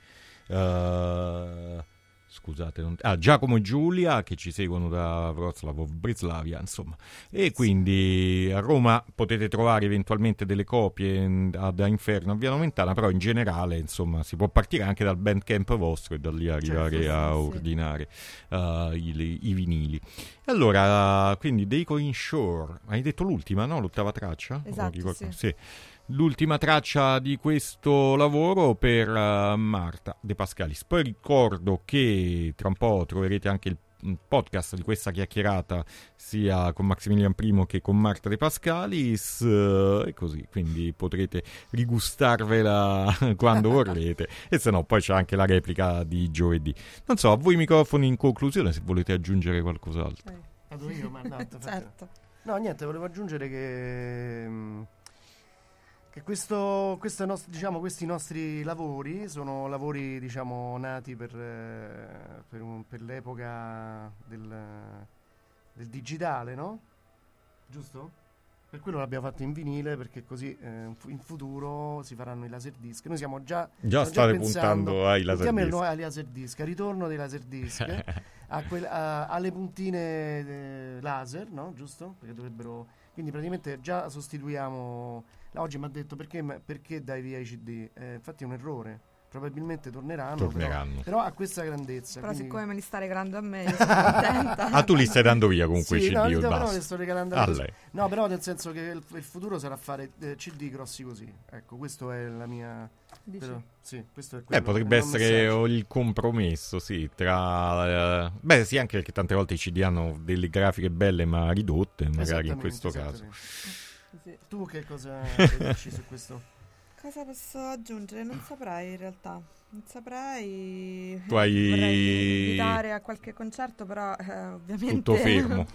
eh, scusate, non- ah, Giacomo e Giulia che ci seguono da Wroclaw o Breslavia, insomma. E quindi a Roma potete trovare eventualmente delle copie mm, da, da Inferno a Via Nomentana, però in generale, insomma, si può partire anche dal Bandcamp vostro e da lì arrivare sì, a sì. ordinare eh, i, i vinili. Allora, quindi Deco in Shore, hai detto l'ultima, no? L'ottava traccia? O Esatto, ricordo- sì. L'ultima traccia di questo lavoro per eh, Marta De Pascalis. Poi ricordo che tra un po' troverete anche il mm, podcast di questa chiacchierata sia con Maximilian Primo che con Marta De Pascalis eh, e così, quindi potrete rigustarvela quando vorrete, e se no poi c'è anche la replica di giovedì. Non so, a voi i microfoni in conclusione se volete aggiungere qualcos'altro. Eh, Vado io, ma no, infatti- certo. No, niente, volevo aggiungere che, mh, che questo, questo nost- diciamo, questi nostri lavori sono lavori, diciamo, nati per, eh, per, un- per l'epoca del, del digitale, no? Giusto? Per quello l'abbiamo fatto in vinile, perché così eh, in fu- in futuro si faranno i laserdisc. Noi siamo già, Già stiamo state pensando- puntando ai puntiamo laserdisc. ai laserdisc, al ritorno dei laserdisc, a quel- a- alle puntine eh, laser, no? Giusto? Perché dovrebbero, quindi praticamente già sostituiamo. Oggi mi ha detto perché, perché dai via i C D. Eh, infatti è un errore. Probabilmente torneranno, Torneranno. Però, però a questa grandezza. Però quindi- siccome me li sta regalando a me, io sono contenta. Ah, tu li stai dando via comunque sì, i C D no, o li il do- però basta? le sto regalando A così. lei. No, però nel senso che il, il futuro sarà fare eh, C D grossi così. Ecco, questo è la mia. Dici? però- sì, questo è Beh, quello, potrebbe è il mio essere messaggio. il compromesso, sì, tra... eh, beh, sì, anche perché tante volte i C D hanno delle grafiche belle ma ridotte, magari in Esattamente, questo caso. esattamente. Sì. Tu che cosa puoi dirci su questo? Cosa posso aggiungere? Non saprei in realtà. Non saprei. Tu hai- Vorrei invitare a qualche concerto, però eh, ovviamente. Tutto fermo.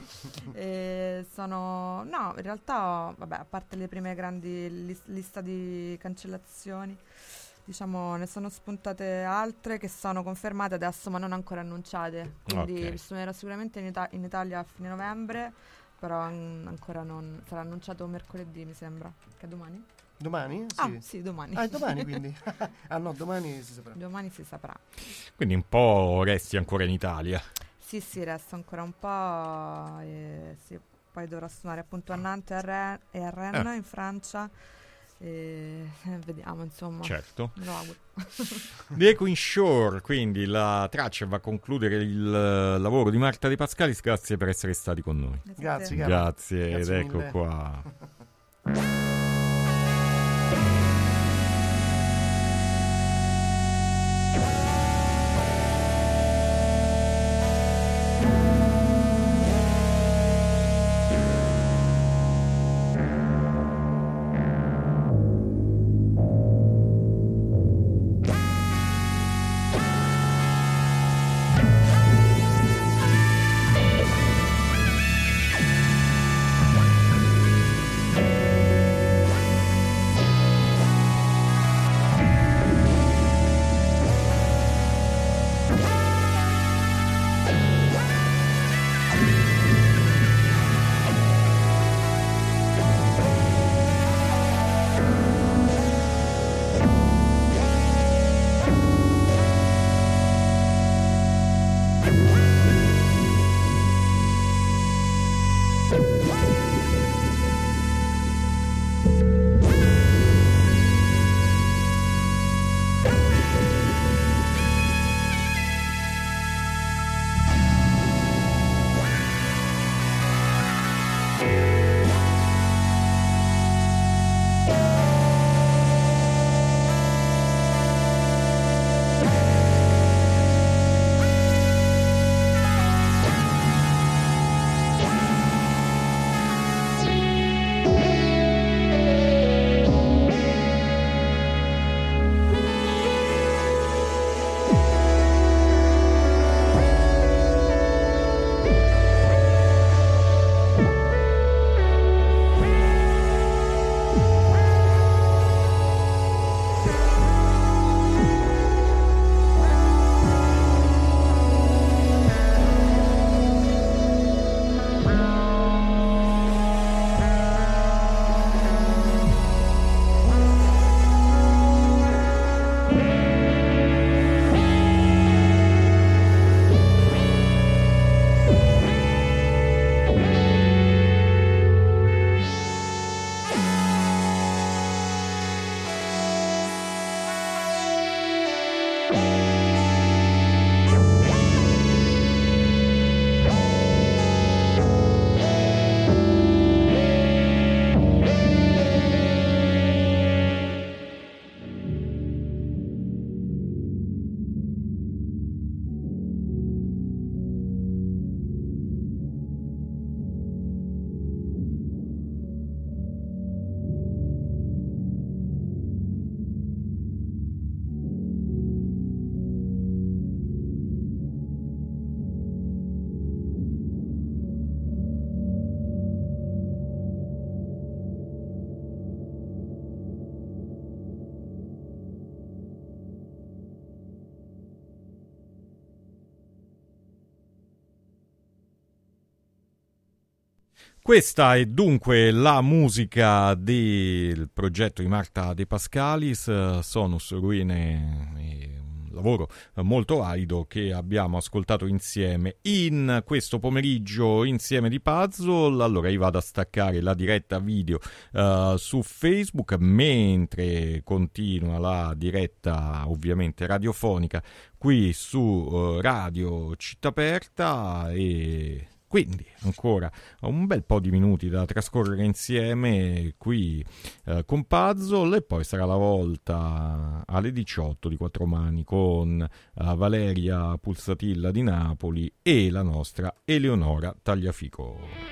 E sono. No, in realtà, vabbè, a parte le prime grandi lis- lista di cancellazioni, diciamo, ne sono spuntate altre che sono confermate adesso, ma non ancora annunciate. Quindi Ok. suonerò sicuramente in, Ita- in Italia a fine novembre, però an- ancora non. Sarà annunciato mercoledì, mi sembra. Che è domani? Domani? Sì. Ah, sì, domani. Ah, è domani quindi. Ah no, domani si saprà. Domani si saprà. Quindi un po' resti ancora in Italia. Sì, sì, resto ancora un po'. E sì, poi dovrò suonare appunto a Nantes e a Rennes, e a Rennes Eh. in Francia. e eh, vediamo, insomma. Certo. Me lo auguro. The Echo in Shore, quindi la traccia va a concludere il uh, lavoro di Marta De Pascalis. Grazie per essere stati con noi. Grazie, a te. Grazie, Grazie ed ecco mille. qua. Questa è dunque la musica del progetto di Marta De Pascalis, Sonus Ruine, un lavoro molto arido che abbiamo ascoltato insieme in questo pomeriggio insieme di Puzzle. Allora io vado a staccare la diretta video uh, su Facebook mentre continua la diretta ovviamente radiofonica qui su uh, Radio Città Aperta, e quindi ancora un bel po' di minuti da trascorrere insieme qui eh, con Puzzle, e poi sarà la volta alle diciotto di Quattro Mani con eh, Valeria Pulsatilla di Napoli e la nostra Eleonora Tagliafico.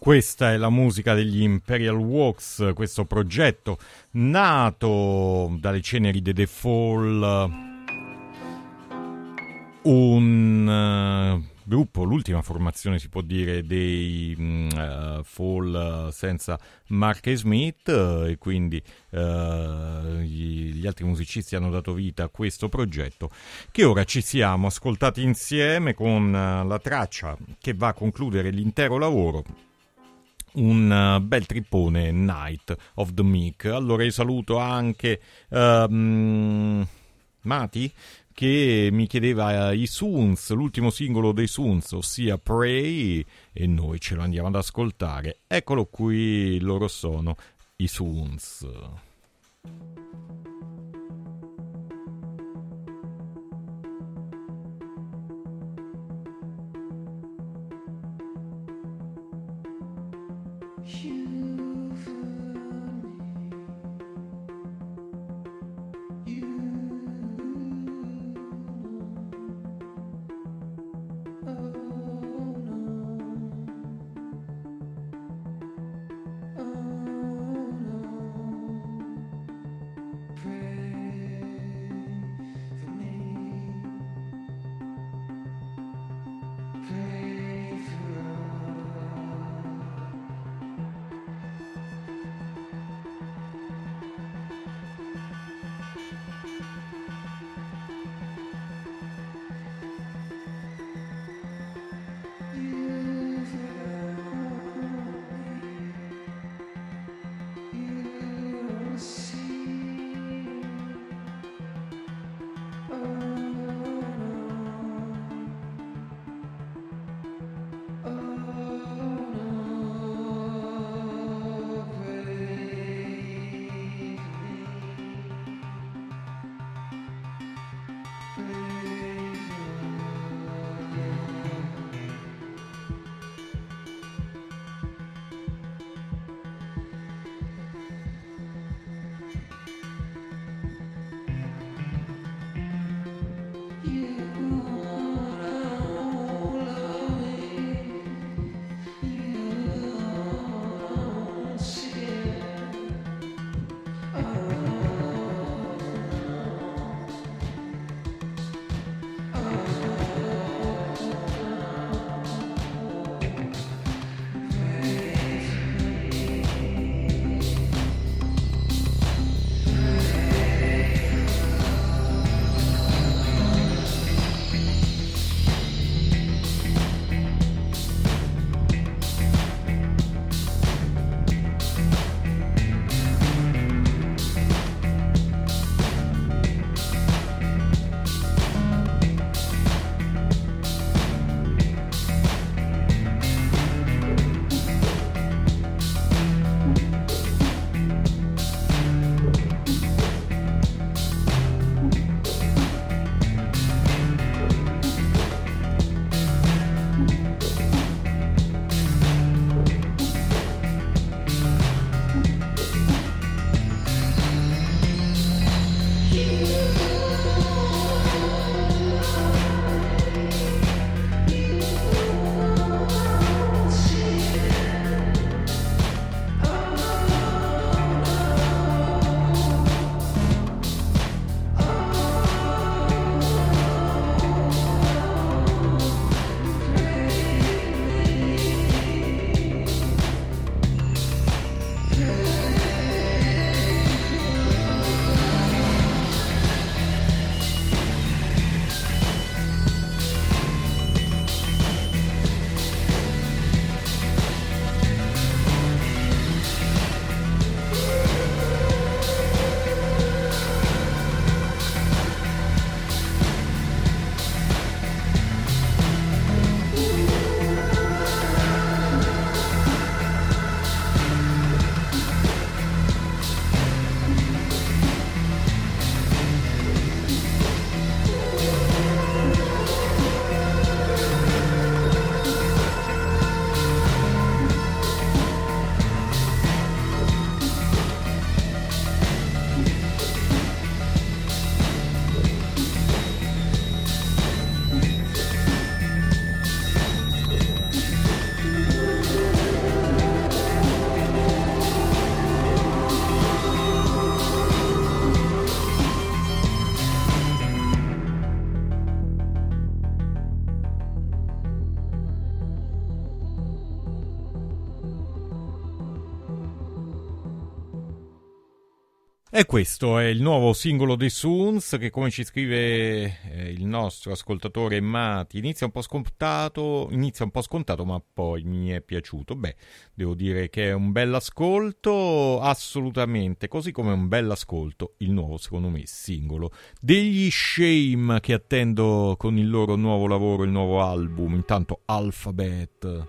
Questa è la musica degli Imperial Walks, questo progetto nato dalle ceneri di The Fall, un uh, gruppo, l'ultima formazione si può dire dei uh, Fall uh, senza Mark e Smith, uh, e quindi uh, gli, gli altri musicisti hanno dato vita a questo progetto che ora ci siamo ascoltati insieme con uh, la traccia che va a concludere l'intero lavoro. Un uh, bel trippone, Night of the Meek. Allora io saluto anche um, Mati che mi chiedeva uh, i Soons, l'ultimo singolo dei Soons, ossia Pray, e noi ce lo andiamo ad ascoltare. Eccolo qui, loro sono i Soons. E questo è il nuovo singolo dei Soons che, come ci scrive eh, il nostro ascoltatore Mati, inizia un po' scontato, inizia un po' scontato, ma poi mi è piaciuto. Beh, devo dire che è un bell'ascolto, assolutamente, così come un bell'ascolto il nuovo, secondo me, singolo degli Shame, che attendo con il loro nuovo lavoro, il nuovo album. Intanto Alphabet.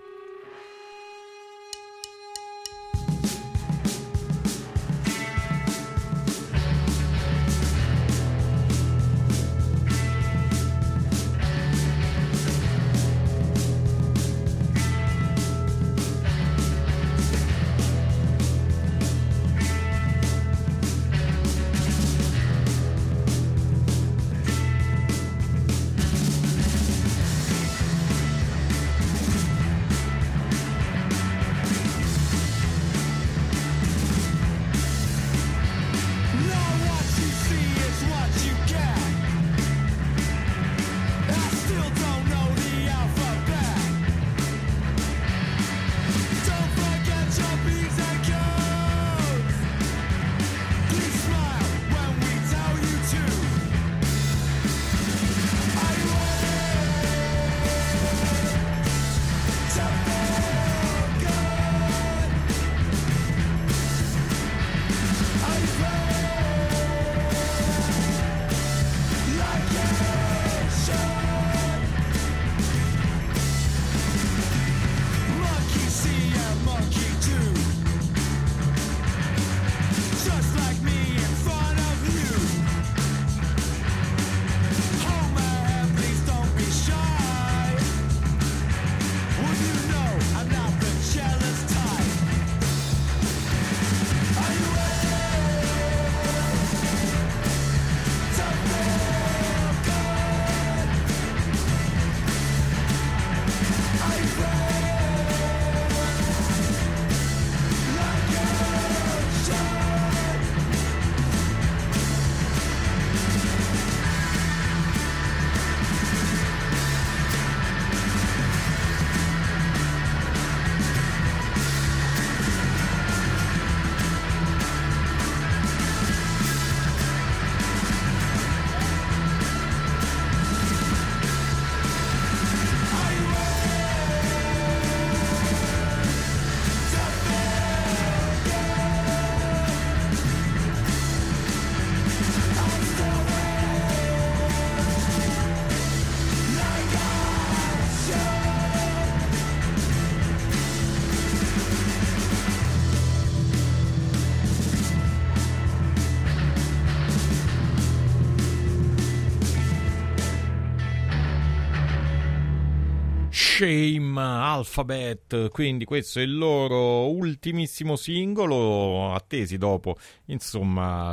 Shame, Alphabet, quindi questo è il loro ultimissimo singolo, attesi dopo, insomma,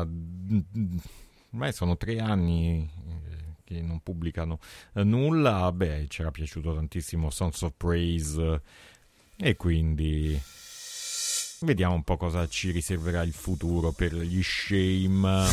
ormai sono tre anni che non pubblicano nulla. Beh, ci era piaciuto tantissimo Sons of Praise e quindi vediamo un po' cosa ci riserverà il futuro per gli Shame.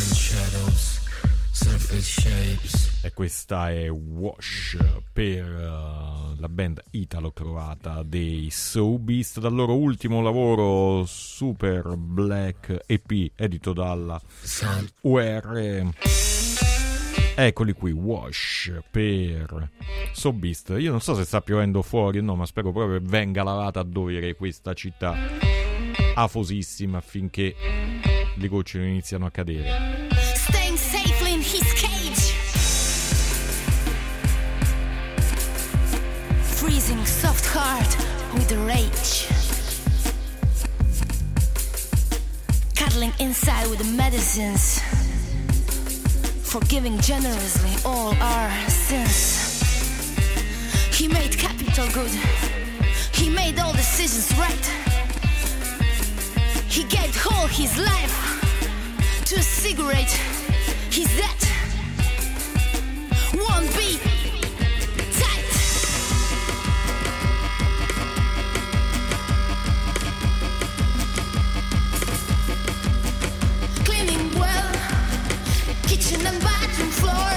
E questa è Wash per uh, la band italo-croata dei So Beast, dal loro ultimo lavoro Super Black E P edito dalla U R. Eccoli qui, Wash per So Beast. Io non so se sta piovendo fuori o no, ma spero proprio che venga lavata a dovere questa città afosissima affinché le gocce non iniziano a cadere. Staying safely in his cage, freezing soft heart with rage, cuddling inside with the medicines, forgiving generously all our sins. He made capital good, he made all decisions right, he gave all his life to a cigarette. He's dead, won't be tight. Cleaning well, kitchen and bathroom floor,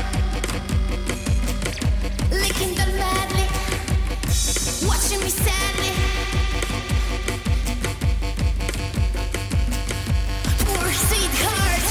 licking them madly, watching me sadly. Poor sweetheart,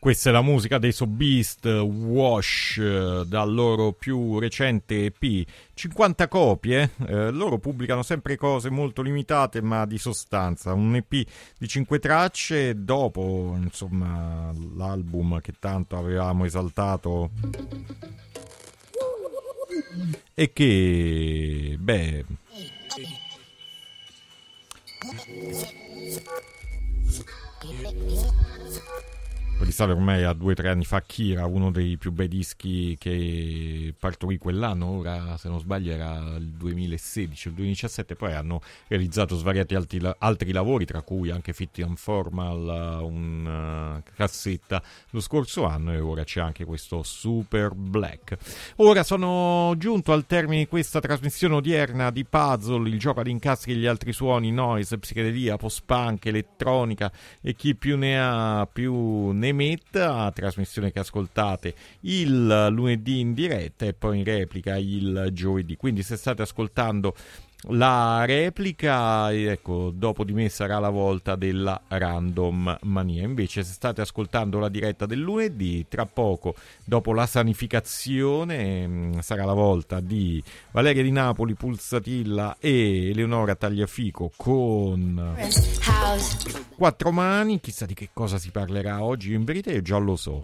Questa è la musica dei So Beast, Wash, dal loro più recente E P. cinquanta copie, eh, loro pubblicano sempre cose molto limitate ma di sostanza. Un E P di cinque tracce, dopo insomma l'album che tanto avevamo esaltato e che, beh... Risale ormai a due o tre anni fa. Kira, uno dei più bei dischi che partorì quell'anno, ora se non sbaglio era il duemilasedici o il duemiladiciassette, poi hanno realizzato svariati altri, altri lavori, tra cui anche Fit and Formal, una cassetta lo scorso anno, e ora c'è anche questo Super Black. Ora sono giunto al termine di questa trasmissione odierna di Puzzle, il gioco ad incastri e gli altri suoni, noise, psichedelia, post-punk, elettronica e chi più ne ha più ne metta, trasmissione che ascoltate il lunedì in diretta e poi in replica il giovedì. Quindi se state ascoltando la replica, ecco, dopo di me sarà la volta della Random Mania. Invece se state ascoltando la diretta del lunedì, tra poco, dopo la sanificazione, sarà la volta di Valeria Di Napoli, Pulsatilla e Eleonora Tagliafico con Quattro Mani. Chissà di che cosa si parlerà oggi, in verità io già lo so,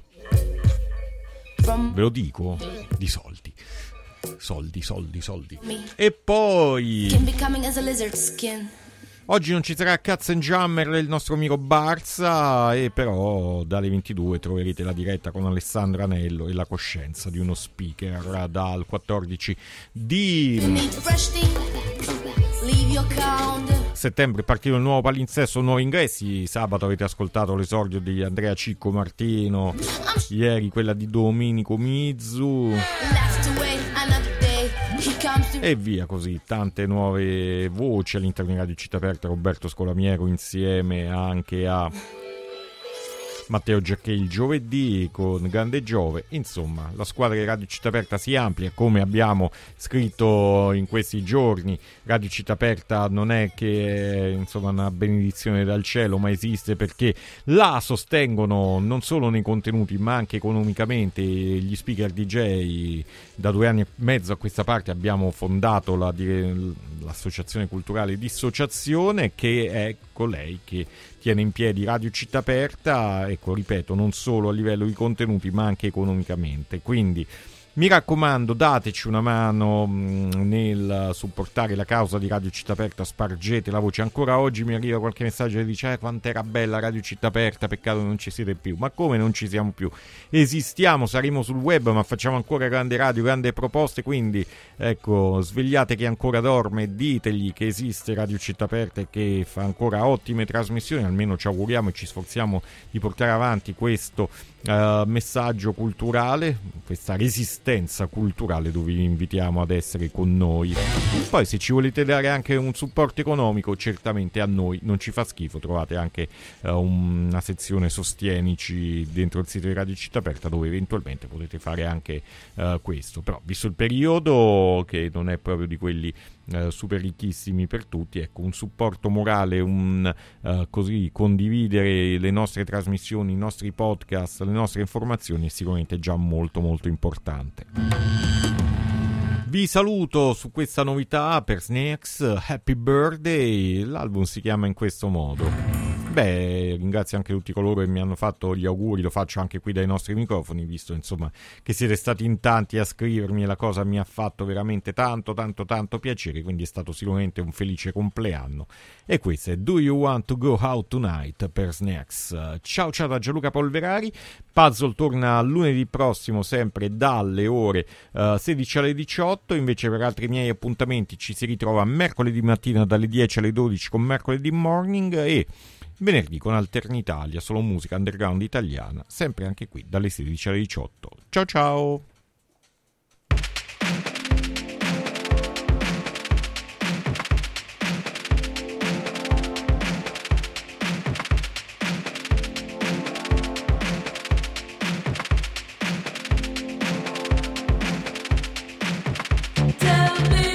ve lo dico, di soldi. Soldi, soldi, soldi. E poi oggi non ci sarà Katzenjammer del nostro amico Barza, e però dalle ventidue troverete la diretta con Alessandro Anello e la coscienza di uno speaker dal quattordici di settembre. Partito il nuovo palinsesto, nuovi ingressi. Sabato avete ascoltato l'esordio di Andrea Cicco Martino, ieri quella di Domenico Mizzu e via così, tante nuove voci all'interno di Radio Città Aperta. Roberto Scolamiero insieme anche a Matteo Giacchè il giovedì con Grande Giove. Insomma, la squadra di Radio Città Aperta si amplia, come abbiamo scritto in questi giorni. Radio Città Aperta non è che è, insomma, una benedizione dal cielo, ma esiste perché la sostengono non solo nei contenuti ma anche economicamente gli speaker D J. Da due anni e mezzo a questa parte abbiamo fondato la, l'associazione culturale Dissociazione, che è colei che tiene in piedi Radio Città Aperta, ecco, ripeto, non solo a livello di contenuti ma anche economicamente. Quindi mi raccomando, dateci una mano mh, nel supportare la causa di Radio Città Aperta, spargete la voce. Ancora oggi mi arriva qualche messaggio che dice eh, quanto era bella Radio Città Aperta, peccato non ci siete più. Ma come non ci siamo più? Esistiamo, saremo sul web, ma facciamo ancora grande radio, grandi proposte, quindi ecco, svegliate chi ancora dorme, ditegli che esiste Radio Città Aperta e che fa ancora ottime trasmissioni. Almeno ci auguriamo e ci sforziamo di portare avanti questo Uh, messaggio culturale, questa resistenza culturale, dove vi invitiamo ad essere con noi. Poi se ci volete dare anche un supporto economico, certamente a noi non ci fa schifo, trovate anche uh, una sezione sostienici dentro il sito di Radio Città Aperta, dove eventualmente potete fare anche uh, questo. Però visto il periodo che non è proprio di quelli Uh, super ricchissimi per tutti, ecco, un supporto morale, un uh, così condividere le nostre trasmissioni, i nostri podcast, le nostre informazioni è sicuramente già molto molto importante. Vi saluto su questa novità per Snacks, Happy Birthday. L'album si chiama in questo modo. Beh, ringrazio anche tutti coloro che mi hanno fatto gli auguri, lo faccio anche qui dai nostri microfoni, visto insomma che siete stati in tanti a scrivermi e la cosa mi ha fatto veramente tanto tanto tanto piacere, quindi è stato sicuramente un felice compleanno. E questo è Do You Want to Go Out Tonight per Snacks. Ciao ciao da Gianluca Polverari. Puzzle torna lunedì prossimo sempre dalle ore uh, sedici alle diciotto, invece per altri miei appuntamenti ci si ritrova mercoledì mattina dalle dieci alle dodici con Mercoledì Morning e venerdì con Alternitalia, solo musica underground italiana, sempre anche qui dalle sedici alle diciotto. Ciao ciao! Tell me